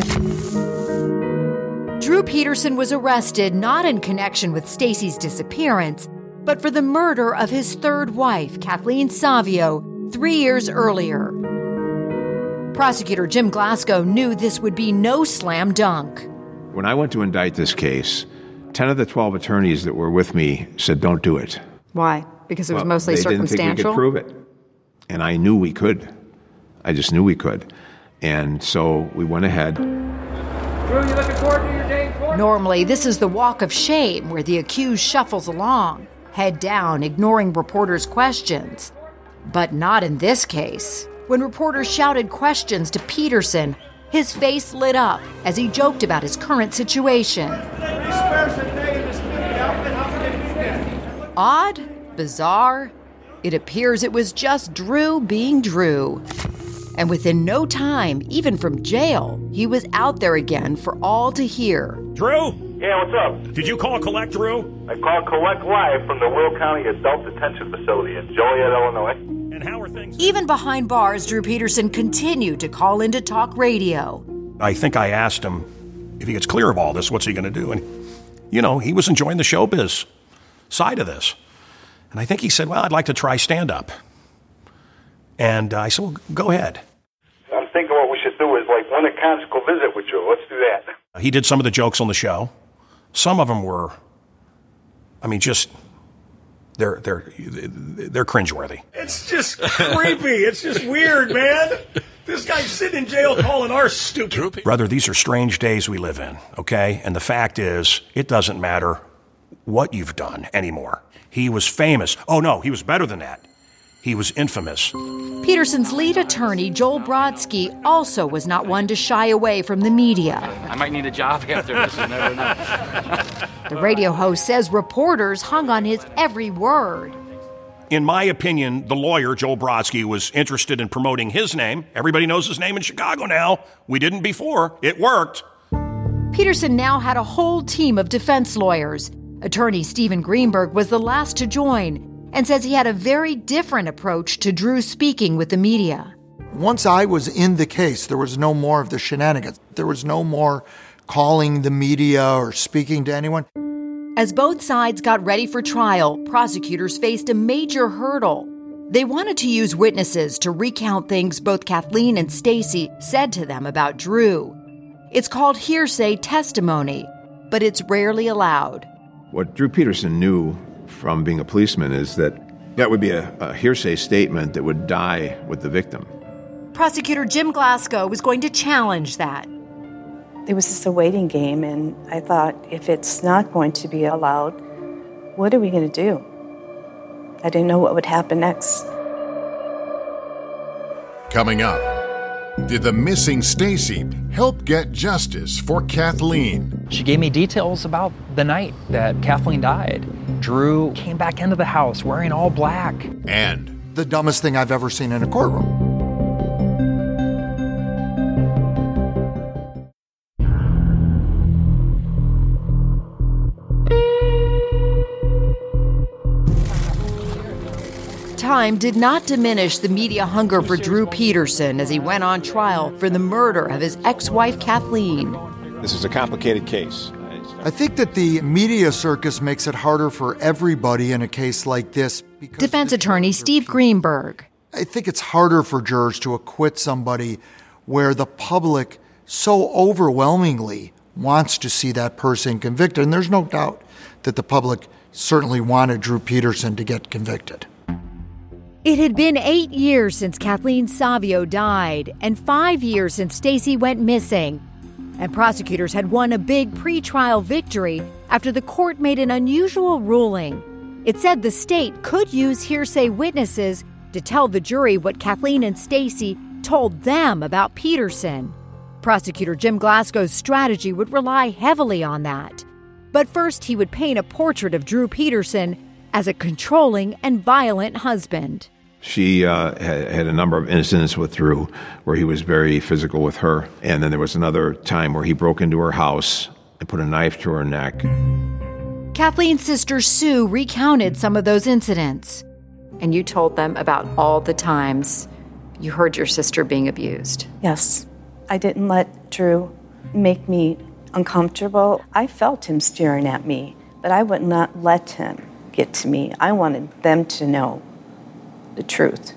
Drew Peterson was arrested not in connection with Stacy's disappearance, but for the murder of his third wife, Kathleen Savio, three years earlier. Prosecutor Jim Glasgow knew this would be no slam dunk. When I went to indict this case, ten of the twelve attorneys that were with me said, don't do it. Why? Because it was Well, mostly they circumstantial? Didn't think we could prove it. And I knew we could. I just knew we could. And so we went ahead. Drew, you looking forward to your day in court? Normally, this is the walk of shame where the accused shuffles along, head down, ignoring reporters' questions. But not in this case. When reporters shouted questions to Peterson, his face lit up as he joked about his current situation. He swears to stay in this movie outfit. How can he do that? Odd? Bizarre? It appears it was just Drew being Drew. And within no time, even from jail, he was out there again for all to hear. Drew? Yeah, what's up? Did you call collect, Drew? I called collect live from the Will County Adult Detention Facility in Joliet, Illinois. And how are things? Even behind bars, Drew Peterson continued to call into talk radio. I think I asked him if he gets clear of all this, what's he going to do? And, you know, he was enjoying the showbiz side of this. And I think he said, well, I'd like to try stand-up. And uh, I said, well, go ahead. I'm thinking what we should do is, like, when a conjugal visit with you. Let's do that. He did some of the jokes on the show. Some of them were, I mean, just, they're, they're, they're cringeworthy. It's just creepy. It's just weird, man. This guy's sitting in jail calling our stupid. Brother, these are strange days we live in, okay? And the fact is, it doesn't matter what you've done anymore. He was famous. Oh, no, he was better than that. He was infamous. Peterson's lead attorney, Joel Brodsky, also was not one to shy away from the media. I might need a job after this, you never know. The radio host says reporters hung on his every word. In my opinion, the lawyer, Joel Brodsky, was interested in promoting his name. Everybody knows his name in Chicago now. We didn't before. It worked. Peterson now had a whole team of defense lawyers. Attorney Stephen Greenberg was the last to join and says he had a very different approach to Drew speaking with the media. Once I was in the case, there was no more of the shenanigans. There was no more calling the media or speaking to anyone. As both sides got ready for trial, prosecutors faced a major hurdle. They wanted to use witnesses to recount things both Kathleen and Stacy said to them about Drew. It's called hearsay testimony, but it's rarely allowed. What Drew Peterson knew from being a policeman is that that would be a, a hearsay statement that would die with the victim. Prosecutor Jim Glasgow was going to challenge that. It was just a waiting game, and I thought, if it's not going to be allowed, what are we going to do? I didn't know what would happen next. Coming up, did the missing Stacy help get justice for Kathleen? She gave me details about the night that Kathleen died. Drew came back into the house wearing all black. And the dumbest thing I've ever seen in a courtroom. Time did not diminish the media hunger for Drew Peterson as he went on trial for the murder of his ex-wife Kathleen. This is a complicated case. I think that the media circus makes it harder for everybody in a case like this. Defense attorney Steve Greenberg. I think it's harder for jurors to acquit somebody where the public so overwhelmingly wants to see that person convicted. And there's no doubt that the public certainly wanted Drew Peterson to get convicted. It had been eight years since Kathleen Savio died and five years since Stacy went missing. And prosecutors had won a big pretrial victory after the court made an unusual ruling. It said the state could use hearsay witnesses to tell the jury what Kathleen and Stacy told them about Peterson. Prosecutor Jim Glasgow's strategy would rely heavily on that. But first, he would paint a portrait of Drew Peterson as a controlling and violent husband. She uh, had, had a number of incidents with Drew where he was very physical with her. And then there was another time where he broke into her house and put a knife to her neck. Kathleen's sister Sue recounted some of those incidents. And you told them about all the times you heard your sister being abused. Yes. I didn't let Drew make me uncomfortable. I felt him staring at me, but I would not let him get to me. I wanted them to know the truth.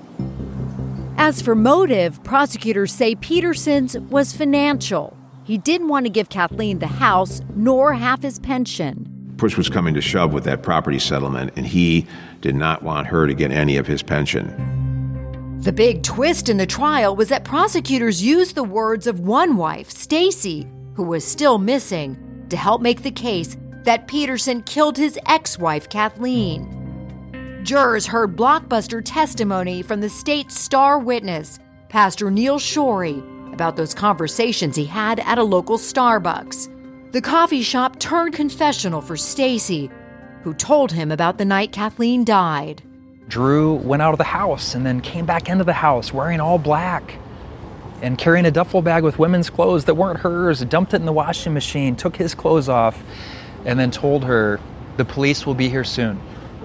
As for motive, prosecutors say Peterson's was financial. He didn't want to give Kathleen the house nor half his pension. Push was coming to shove with that property settlement, and he did not want her to get any of his pension. The big twist in the trial was that prosecutors used the words of one wife, Stacy, who was still missing, to help make the case that Peterson killed his ex-wife, Kathleen. Jurors heard blockbuster testimony from the state's star witness, Pastor Neil Shorey, about those conversations he had at a local Starbucks. The coffee shop turned confessional for Stacy, who told him about the night Kathleen died. Drew went out of the house and then came back into the house wearing all black and carrying a duffel bag with women's clothes that weren't hers, dumped it in the washing machine, took his clothes off, and then told her, the police will be here soon.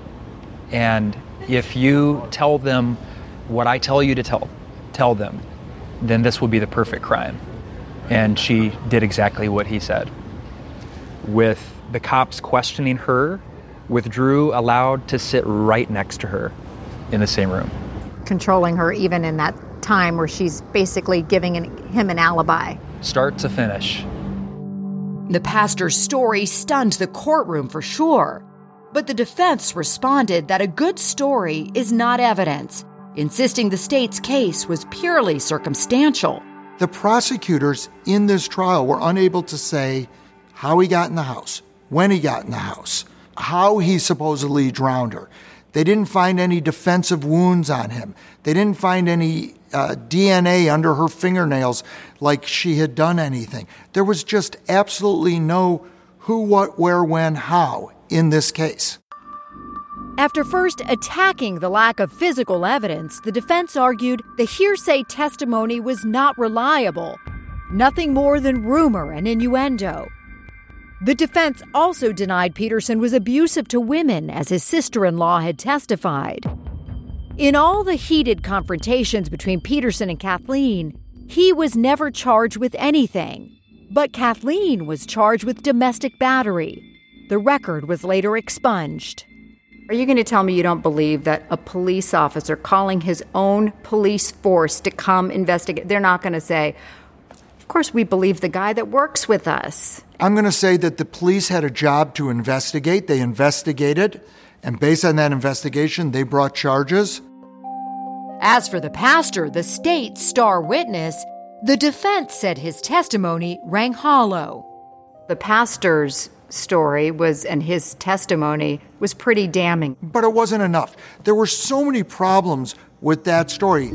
And if you tell them what I tell you to tell, tell them, then this will be the perfect crime. And she did exactly what he said. With the cops questioning her, with Drew allowed to sit right next to her in the same room. Controlling her even in that time where she's basically giving an, him an alibi. Start to finish. The pastor's story stunned the courtroom for sure. But the defense responded that a good story is not evidence, insisting the state's case was purely circumstantial. The prosecutors in this trial were unable to say how he got in the house, when he got in the house, how he supposedly drowned her. They didn't find any defensive wounds on him. They didn't find any uh, D N A under her fingernails like she had done anything. There was just absolutely no who, what, where, when, how in this case. After first attacking the lack of physical evidence, the defense argued the hearsay testimony was not reliable, nothing more than rumor and innuendo. The defense also denied Peterson was abusive to women, as his sister-in-law had testified. In all the heated confrontations between Peterson and Kathleen, he was never charged with anything. But Kathleen was charged with domestic battery. The record was later expunged. Are you going to tell me you don't believe that a police officer calling his own police force to come investigate, they're not going to say, of course we believe the guy that works with us? I'm going to say that the police had a job to investigate. They investigated, and based on that investigation, they brought charges. As for the pastor, the state's star witness, the defense said his testimony rang hollow. The pastor's story was, and his testimony was pretty damning. But it wasn't enough. There were so many problems with that story.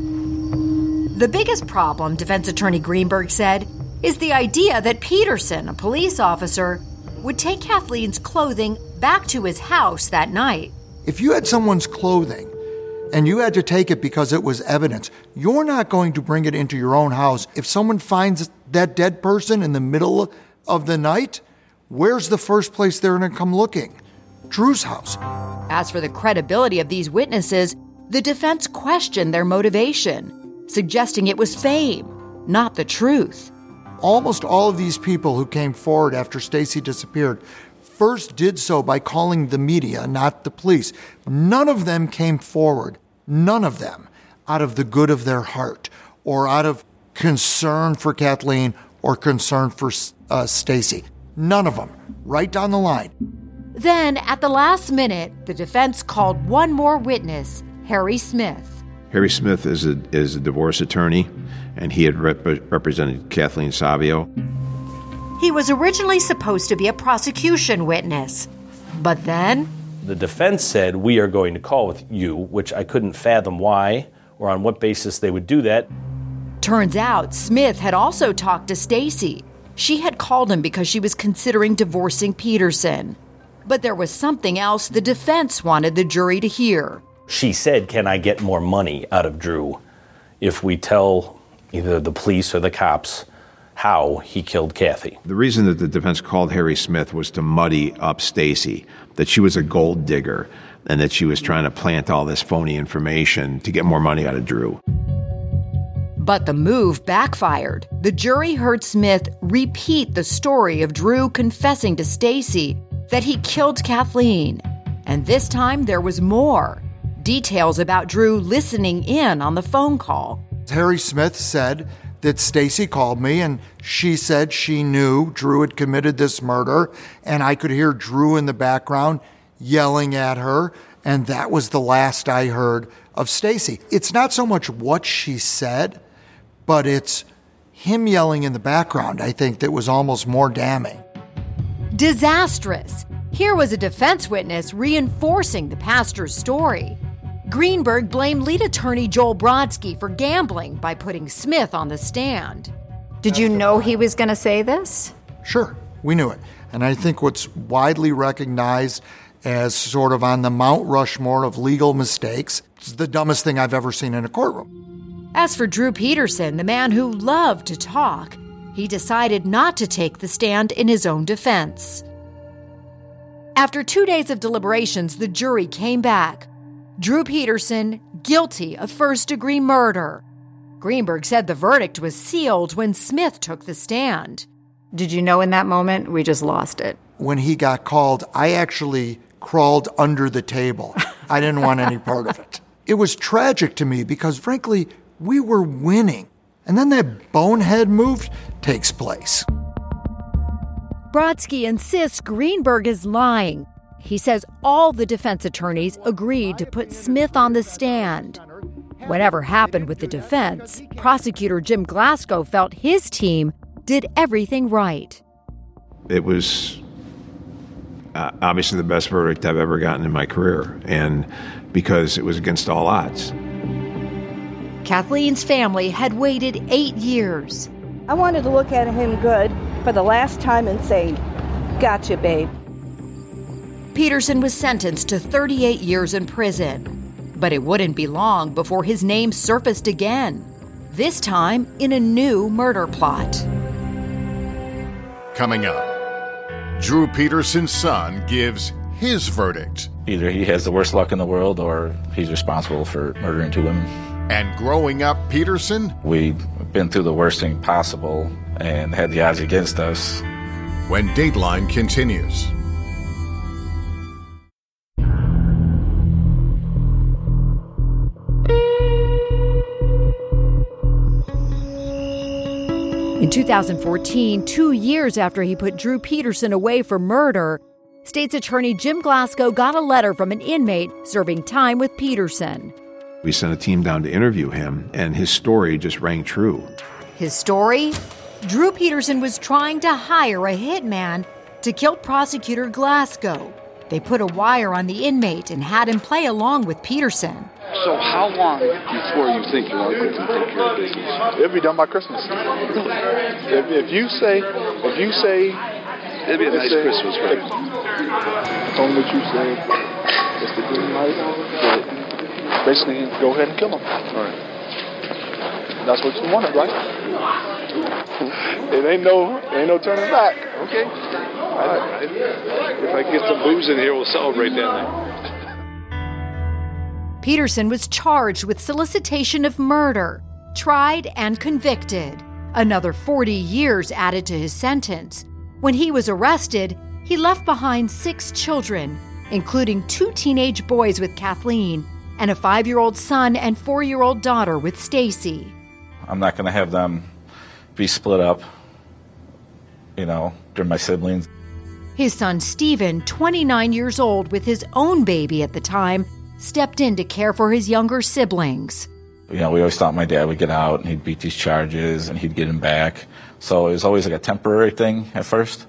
The biggest problem, defense attorney Greenberg said, is the idea that Peterson, a police officer, would take Kathleen's clothing back to his house that night. If you had someone's clothing and you had to take it because it was evidence, you're not going to bring it into your own house. If someone finds that dead person in the middle of the night, where's the first place they're going to come looking? Drew's house. As for the credibility of these witnesses, the defense questioned their motivation, suggesting it was fame, not the truth. Almost all of these people who came forward after Stacey disappeared first did so by calling the media, not the police. None of them came forward, none of them, out of the good of their heart or out of concern for Kathleen or concern for uh, Stacey. None of them, right down the line. Then, at the last minute, the defense called one more witness, Harry Smith. Harry Smith is a, is a divorce attorney, and he had rep- represented Kathleen Savio. He was originally supposed to be a prosecution witness, but then... The defense said, we are going to call with you, which I couldn't fathom why or on what basis they would do that. Turns out Smith had also talked to Stacey. She had called him because she was considering divorcing Peterson. But there was something else the defense wanted the jury to hear. She said, can I get more money out of Drew if we tell either the police or the cops how he killed Kathy? The reason that the defense called Harry Smith was to muddy up Stacey, that she was a gold digger and that she was trying to plant all this phony information to get more money out of Drew. But the move backfired. The jury heard Smith repeat the story of Drew confessing to Stacey that he killed Kathleen. And this time there was more. Details about Drew listening in on the phone call. Harry Smith said that Stacey called me and she said she knew Drew had committed this murder, and I could hear Drew in the background yelling at her, and that was the last I heard of Stacey. It's not so much what she said, but it's him yelling in the background, I think, that was almost more damning. Disastrous. Here was a defense witness reinforcing the pastor's story. Greenberg blamed lead attorney Joel Brodsky for gambling by putting Smith on the stand. Did you know he was going to say this? Sure, we knew it. And I think what's widely recognized as sort of on the Mount Rushmore of legal mistakes is the dumbest thing I've ever seen in a courtroom. As for Drew Peterson, the man who loved to talk, he decided not to take the stand in his own defense. After two days of deliberations, the jury came back. Drew Peterson, guilty of first-degree murder. Greenberg said the verdict was sealed when Smith took the stand. Did you know in that moment we just lost it? When he got called, I actually crawled under the table. I didn't want any part of it. It was tragic to me because, frankly, we were winning. And then that bonehead move takes place. Brodsky insists Greenberg is lying. He says all the defense attorneys agreed to put Smith on the stand. Whatever happened with the defense, prosecutor Jim Glasgow felt his team did everything right. It was uh, obviously the best verdict I've ever gotten in my career, and because it was against all odds. Kathleen's family had waited eight years. I wanted to look at him good for the last time and say, gotcha, babe. Peterson was sentenced to thirty-eight years in prison, but it wouldn't be long before his name surfaced again, this time in a new murder plot. Coming up, Drew Peterson's son gives his verdict. Either he has the worst luck in the world or he's responsible for murdering two women. And growing up Peterson, we've been through the worst thing possible and had the odds against us. When Dateline continues. In two thousand fourteen, two years after he put Drew Peterson away for murder, State's Attorney Jim Glasgow got a letter from an inmate serving time with Peterson. We sent a team down to interview him, and his story just rang true. His story? Drew Peterson was trying to hire a hitman to kill prosecutor Glasgow. They put a wire on the inmate and had him play along with Peterson. So how long before you think your uncle can take care of business? It'll be done by Christmas. If, if you say, if you say, it'll be a nice say, Christmas, right? On what you say, it's the green light. But basically, go ahead and kill him. All right. That's what you wanted, right? It ain't no, ain't no turning back. Okay. All right. If I can get some booze in here, we'll celebrate that night. Peterson was charged with solicitation of murder, tried and convicted. Another forty years added to his sentence. When he was arrested, he left behind six children, including two teenage boys with Kathleen and a five-year-old son and four-year-old daughter with Stacy. I'm not going to have them be split up, you know, they're my siblings. His son Stephen, twenty-nine years old with his own baby at the time, stepped in to care for his younger siblings. You know, we always thought my dad would get out and he'd beat these charges and he'd get him back. So it was always like a temporary thing at first.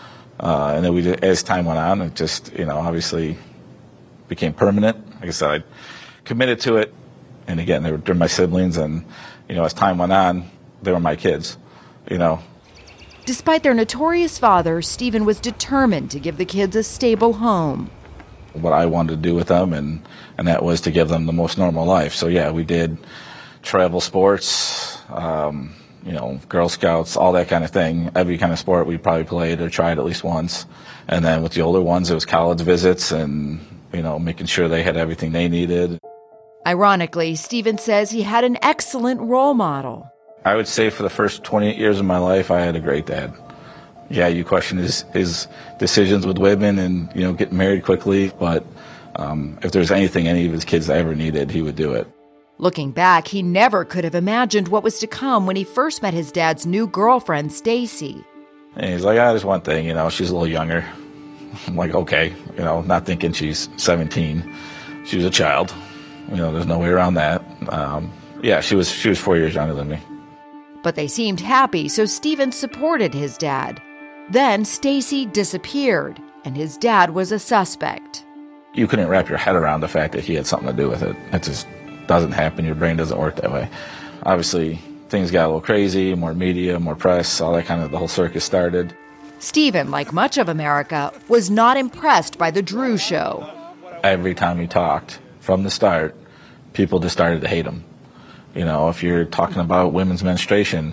Uh, and then we, as time went on, it just, you know, obviously became permanent. Like I said, I committed to it. And again, they were, they're my siblings. And, you know, as time went on, they were my kids, you know. Despite their notorious father, Stephen was determined to give the kids a stable home. What I wanted to do with them, and, and that was to give them the most normal life. So, yeah, we did travel sports, um, you know, Girl Scouts, all that kind of thing. Every kind of sport we probably played or tried at least once. And then with the older ones, it was college visits and, you know, making sure they had everything they needed. Ironically, Stephen says he had an excellent role model. I would say for the first twenty-eight years of my life, I had a great dad. Yeah, you question his, his decisions with women and, you know, getting married quickly. But um, if there's anything any of his kids ever needed, he would do it. Looking back, he never could have imagined what was to come when he first met his dad's new girlfriend, Stacy. And he's like, ah, there's one thing, you know, she's a little younger. I'm like, okay, you know, not thinking she's seventeen. She was a child. You know, there's no way around that. Um, yeah, she was she was four years younger than me. But they seemed happy, so Stephen supported his dad. Then Stacy disappeared, and his dad was a suspect. You couldn't wrap your head around the fact that he had something to do with it. It just doesn't happen. Your brain doesn't work that way. Obviously, things got a little crazy, more media, more press, all that kind of, the whole circus started. Stephen, like much of America, was not impressed by the Drew show. Every time he talked, from the start, people just started to hate him. You know, if you're talking about women's menstruation,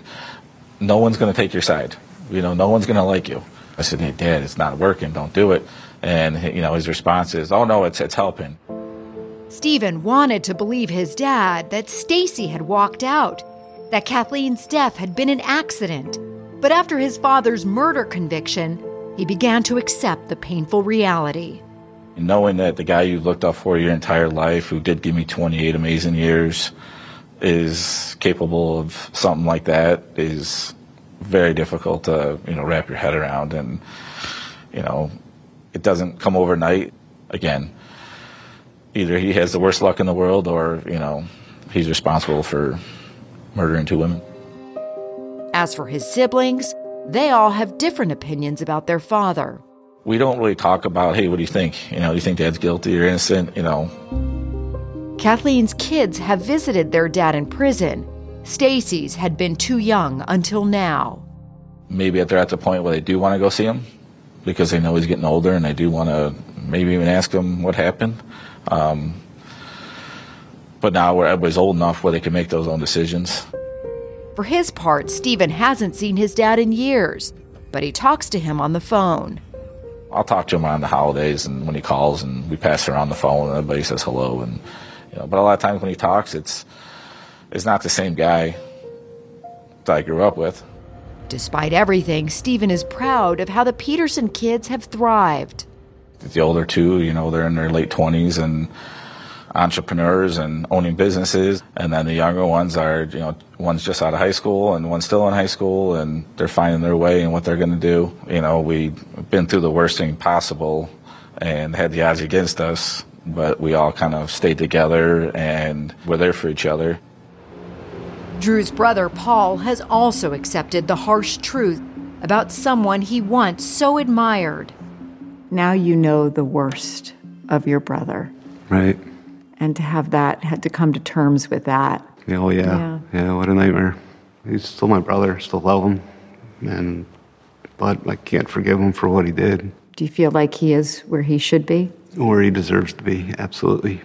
no one's going to take your side. You know, no one's going to like you. I said, hey, Dad, it's not working. Don't do it. And, you know, his response is, oh, no, it's it's helping. Stephen wanted to believe his dad that Stacy had walked out, that Kathleen's death had been an accident. But after his father's murder conviction, he began to accept the painful reality. Knowing that the guy you looked up for your entire life, who did give me twenty-eight amazing years, is capable of something like that is very difficult to, you know, wrap your head around. And, you know, it doesn't come overnight. Again, either he has the worst luck in the world or, you know, he's responsible for murdering two women. As for his siblings, they all have different opinions about their father. We don't really talk about, hey, what do you think? You know, do you think Dad's guilty or innocent? You know. Kathleen's kids have visited their dad in prison. Stacy's had been too young until now. Maybe they're at the point where they do want to go see him because they know he's getting older and they do want to maybe even ask him what happened. Um, but now where everybody's old enough where they can make those own decisions. For his part, Stephen hasn't seen his dad in years, but he talks to him on the phone. I'll talk to him around the holidays and when he calls and we pass around the phone and everybody says hello. And you know, but a lot of times when he talks, it's it's not the same guy that I grew up with. Despite everything, Stephen is proud of how the Peterson kids have thrived. The older two, you know, they're in their late twenties and entrepreneurs and owning businesses. And then the younger ones are, you know, one's just out of high school and one's still in high school, and they're finding their way and what they're going to do. You know, we've been through the worst thing possible and had the odds against us, but we all kind of stayed together and we're there for each other. Drew's brother, Paul, has also accepted the harsh truth about someone he once so admired. Now you know the worst of your brother. Right. And to have that, had to come to terms with that. Yeah, oh yeah. yeah. Yeah, what a nightmare. He's still my brother, still love him. And, but I can't forgive him for what he did. Do you feel like he is where he should be? Where he deserves to be, absolutely.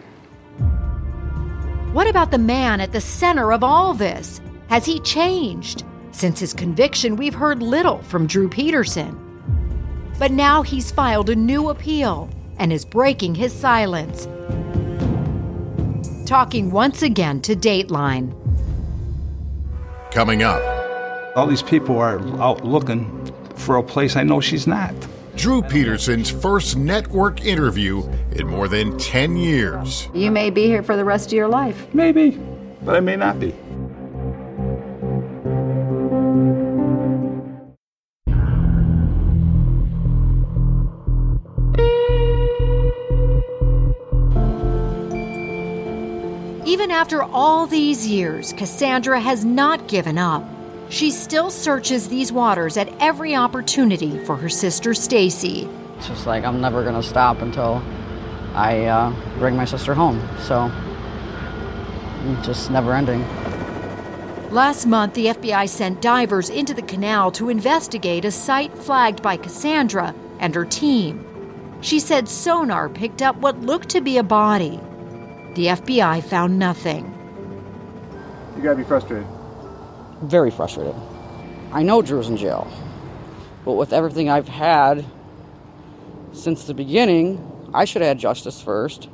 What about the man at the center of all this? Has he changed? Since his conviction, we've heard little from Drew Peterson. But now he's filed a new appeal and is breaking his silence. Talking once again to Dateline. Coming up. All these people are out looking for a place I know she's not. Drew Peterson's first network interview in more than ten years. You may be here for the rest of your life. Maybe, but I may not be. Even after all these years, Cassandra has not given up. She still searches these waters at every opportunity for her sister Stacy. It's just like I'm never going to stop until I uh, bring my sister home. So it's just never ending. Last month, the F B I sent divers into the canal to investigate a site flagged by Cassandra and her team. She said sonar picked up what looked to be a body. The F B I found nothing. You gotta be frustrated. Very frustrated. I know Drew's in jail, but with everything I've had since the beginning, I should have had justice first.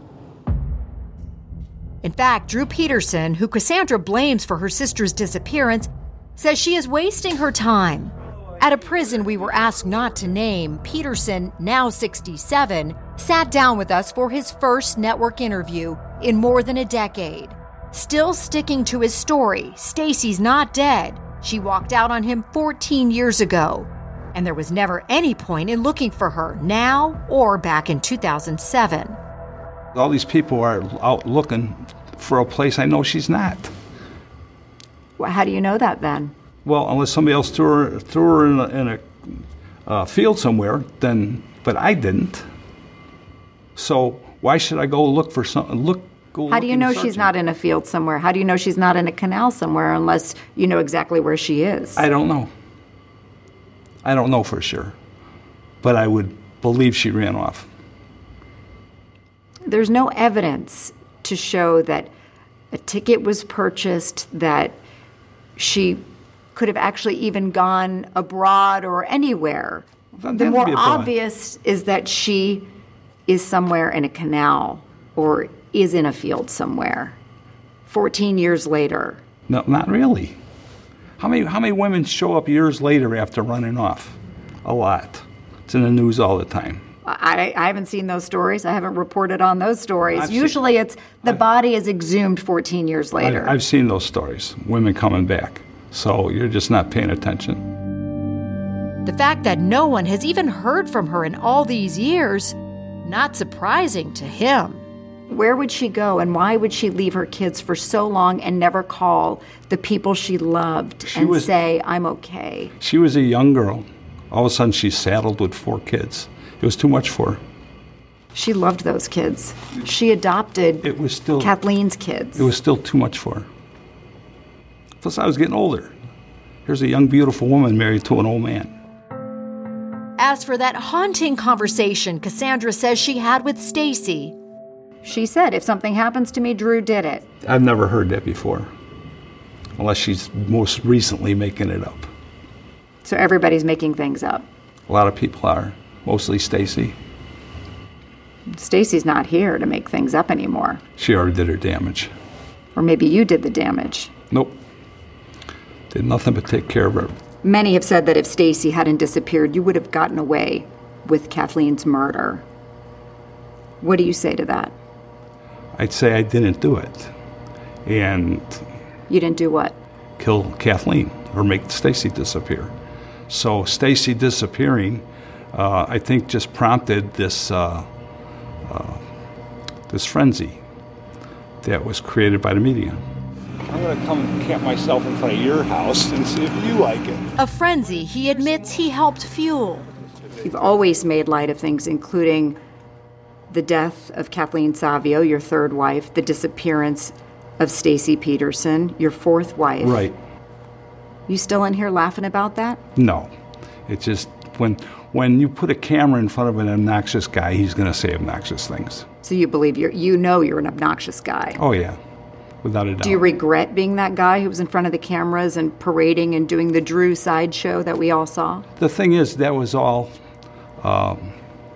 In fact, Drew Peterson, who Cassandra blames for her sister's disappearance, says she is wasting her time. At a prison we were asked not to name, Peterson, now sixty-seven, sat down with us for his first network interview in more than a decade. Still sticking to his story, Stacy's not dead. She walked out on him fourteen years ago. And there was never any point in looking for her, now or back in two thousand seven. All these people are out looking for a place I know she's not. Well, how do you know that then? Well, unless somebody else threw her, threw her in a, in a uh, field somewhere, then, but I didn't. So why should I go look for something? Look. Go How do you know she's not in a field somewhere? How do you know she's not in a canal somewhere unless you know exactly where she is? I don't know. I don't know for sure. But I would believe she ran off. There's no evidence to show that a ticket was purchased, that she could have actually even gone abroad or anywhere. Well, the more obvious is that she is somewhere in a canal or is in a field somewhere. fourteen years later. No, not really. How many how many women show up years later after running off? A lot. It's in the news all the time. I, I haven't seen those stories. I haven't reported on those stories. I've Usually seen, it's the I've, body is exhumed fourteen years later. I, I've seen those stories, women coming back. So you're just not paying attention. The fact that no one has even heard from her in all these years, not surprising to him. Where would she go and why would she leave her kids for so long and never call the people she loved she and was, say, I'm okay? She was a young girl. All of a sudden she's saddled with four kids. It was too much for her. She loved those kids. She adopted it was still, Kathleen's kids. It was still too much for her. Plus I was getting older. Here's a young, beautiful woman married to an old man. As for that haunting conversation Cassandra says she had with Stacy, she said, if something happens to me, Drew did it. I've never heard that before, unless she's most recently making it up. So everybody's making things up. A lot of people are. Mostly Stacy. Stacy's not here to make things up anymore. She already did her damage. Or maybe you did the damage. Nope. Did nothing but take care of her. Many have said that if Stacy hadn't disappeared, you would have gotten away with Kathleen's murder. What do you say to that? I'd say I didn't do it. And You didn't do what? kill Kathleen or make Stacy disappear. So Stacy disappearing, uh, I think, just prompted this uh, uh, this frenzy that was created by the media. I'm going to come and camp myself in front of your house and see if you like it. A frenzy he admits he helped fuel. You've always made light of things, including the death of Kathleen Savio, your third wife, the disappearance of Stacy Peterson, your fourth wife. Right. You still in here laughing about that? No. It's just when when you put a camera in front of an obnoxious guy, he's going to say obnoxious things. So you believe you're, you know you're an obnoxious guy. Oh, yeah. Without a doubt. Do you regret being that guy who was in front of the cameras and parading and doing the Drew sideshow that we all saw? The thing is, that was all um,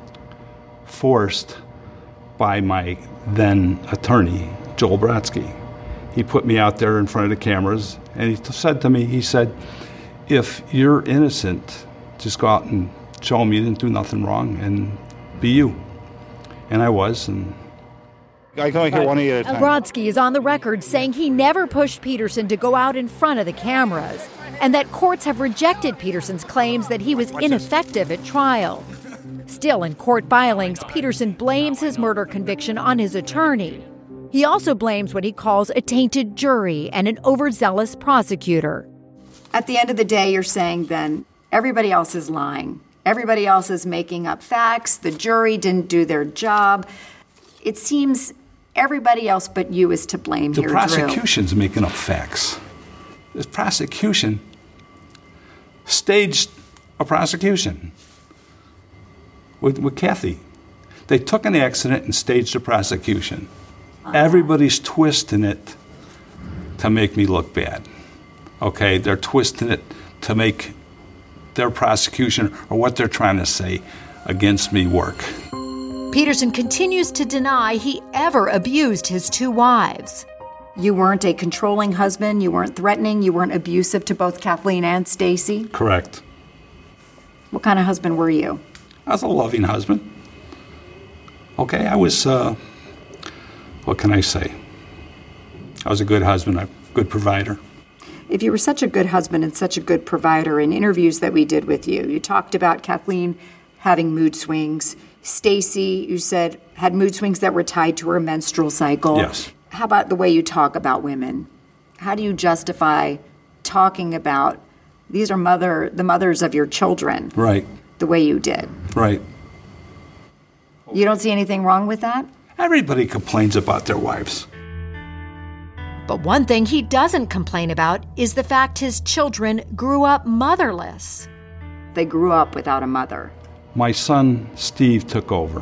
forced by my then attorney, Joel Brodsky. He put me out there in front of the cameras, and he said to me, he said, if you're innocent, just go out and show them you didn't do nothing wrong and be you. And I was, and I can only hear one ear at a time. Brodsky is on the record saying he never pushed Peterson to go out in front of the cameras, and that courts have rejected Peterson's claims that he was ineffective at trial. Still, in court filings, Peterson blames his murder conviction on his attorney. He also blames what he calls a tainted jury and an overzealous prosecutor. At the end of the day, you're saying then everybody else is lying. Everybody else is making up facts. The jury didn't do their job. It seems everybody else but you is to blame the here, Drew. prosecution's making up facts. The prosecution staged a prosecution with, with Kathy. They took an accident and staged a prosecution. Everybody's twisting it to make me look bad. Okay, they're twisting it to make their prosecution or what they're trying to say against me work. Peterson continues to deny he ever abused his two wives. You weren't a controlling husband, you weren't threatening, you weren't abusive to both Kathleen and Stacy? Correct. What kind of husband were you? I was a loving husband. Okay, I was, uh, what can I say? I was a good husband, a good provider. If you were such a good husband and such a good provider, in interviews that we did with you, you talked about Kathleen having mood swings. Stacy, you said, had mood swings that were tied to her menstrual cycle. Yes. How about the way you talk about women? How do you justify talking about these are mother the mothers of your children? Right. The way you did. Right. You don't see anything wrong with that? Everybody complains about their wives. But one thing he doesn't complain about is the fact his children grew up motherless. They grew up without a mother. My son, Steve, took over.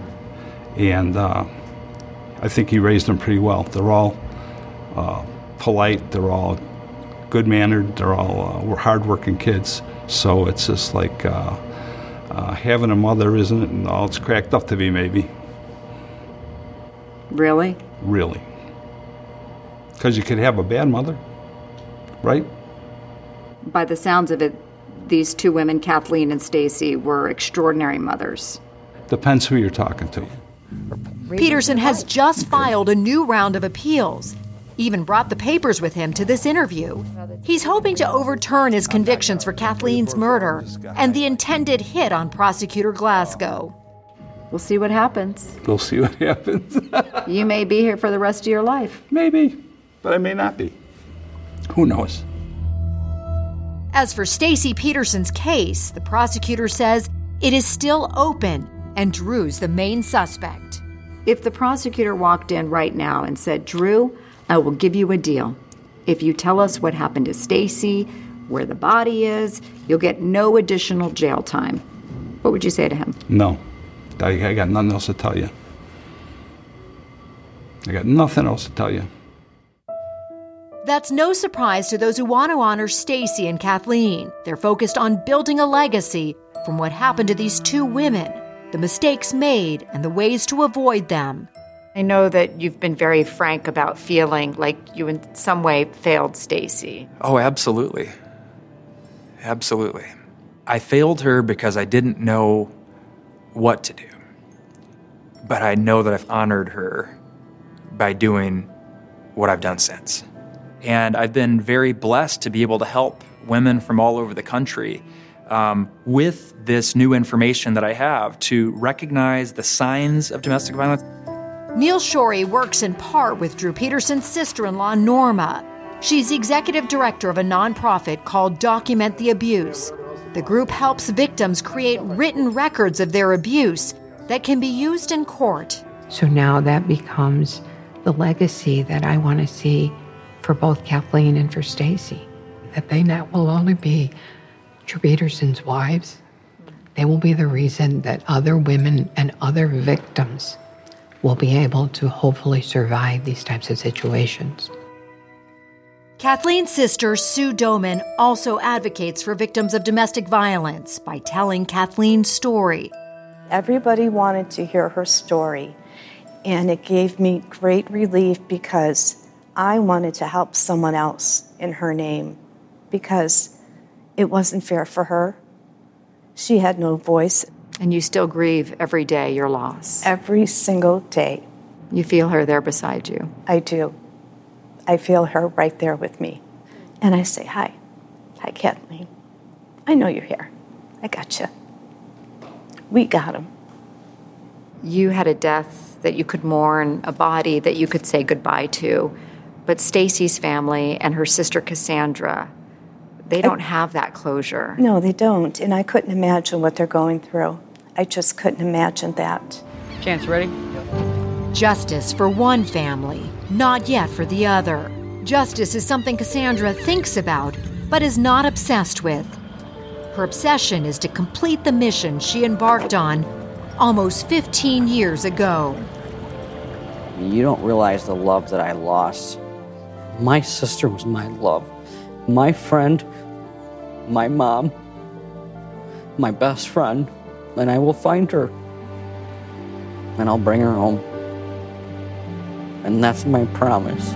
And uh, I think he raised them pretty well. They're all uh, polite. They're all good-mannered. They're all uh, we're hard-working kids. So it's just like uh, uh, having a mother isn't all it's cracked up to be, maybe. Really? Really. Because you could have a bad mother, right? By the sounds of it, these two women, Kathleen and Stacy, were extraordinary mothers. Depends who you're talking to. Peterson has just filed a new round of appeals, even brought the papers with him to this interview. He's hoping to overturn his convictions for Kathleen's murder and the intended hit on Prosecutor Glasgow. We'll see what happens. We'll see what happens. You may be here for the rest of your life. Maybe, but I may not be. Who knows? As for Stacy Peterson's case, the prosecutor says it is still open and Drew's the main suspect. If the prosecutor walked in right now and said, Drew, I will give you a deal. If you tell us what happened to Stacy, where the body is, you'll get no additional jail time. What would you say to him? No. I, I got nothing else to tell you. I got nothing else to tell you. That's no surprise to those who want to honor Stacy and Kathleen. They're focused on building a legacy from what happened to these two women, the mistakes made, and the ways to avoid them. I know that you've been very frank about feeling like you in some way failed Stacy. Oh, absolutely. Absolutely. I failed her because I didn't know what to do. But I know that I've honored her by doing what I've done since. And I've been very blessed to be able to help women from all over the country um, with this new information that I have to recognize the signs of domestic violence. Neil Shorey works in part with Drew Peterson's sister-in-law, Norma. She's the executive director of a nonprofit called Document the Abuse. The group helps victims create written records of their abuse that can be used in court. So now that becomes the legacy that I want to see for both Kathleen and for Stacy. That they not will only be Drew Peterson's wives, they will be the reason that other women and other victims will be able to hopefully survive these types of situations. Kathleen's sister, Sue Doman, also advocates for victims of domestic violence by telling Kathleen's story. Everybody wanted to hear her story, and it gave me great relief because I wanted to help someone else in her name because it wasn't fair for her. She had no voice. And you still grieve every day your loss. Every single day. You feel her there beside you. I do. I feel her right there with me. And I say, hi. Hi, Kathleen. I know you're here. I got you. We got him. You had a death that you could mourn, a body that you could say goodbye to. But Stacy's family and her sister Cassandra, they don't I, have that closure. No, they don't. And I couldn't imagine what they're going through. I just couldn't imagine that. Chance, ready? Justice for one family, not yet for the other. Justice is something Cassandra thinks about, but is not obsessed with. Her obsession is to complete the mission she embarked on almost fifteen years ago. You don't realize the love that I lost. My sister was my love. My friend, my mom, my best friend, and I will find her. And I'll bring her home. And that's my promise.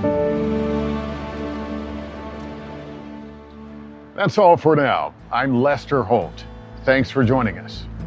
That's all for now. I'm Lester Holt. Thanks for joining us.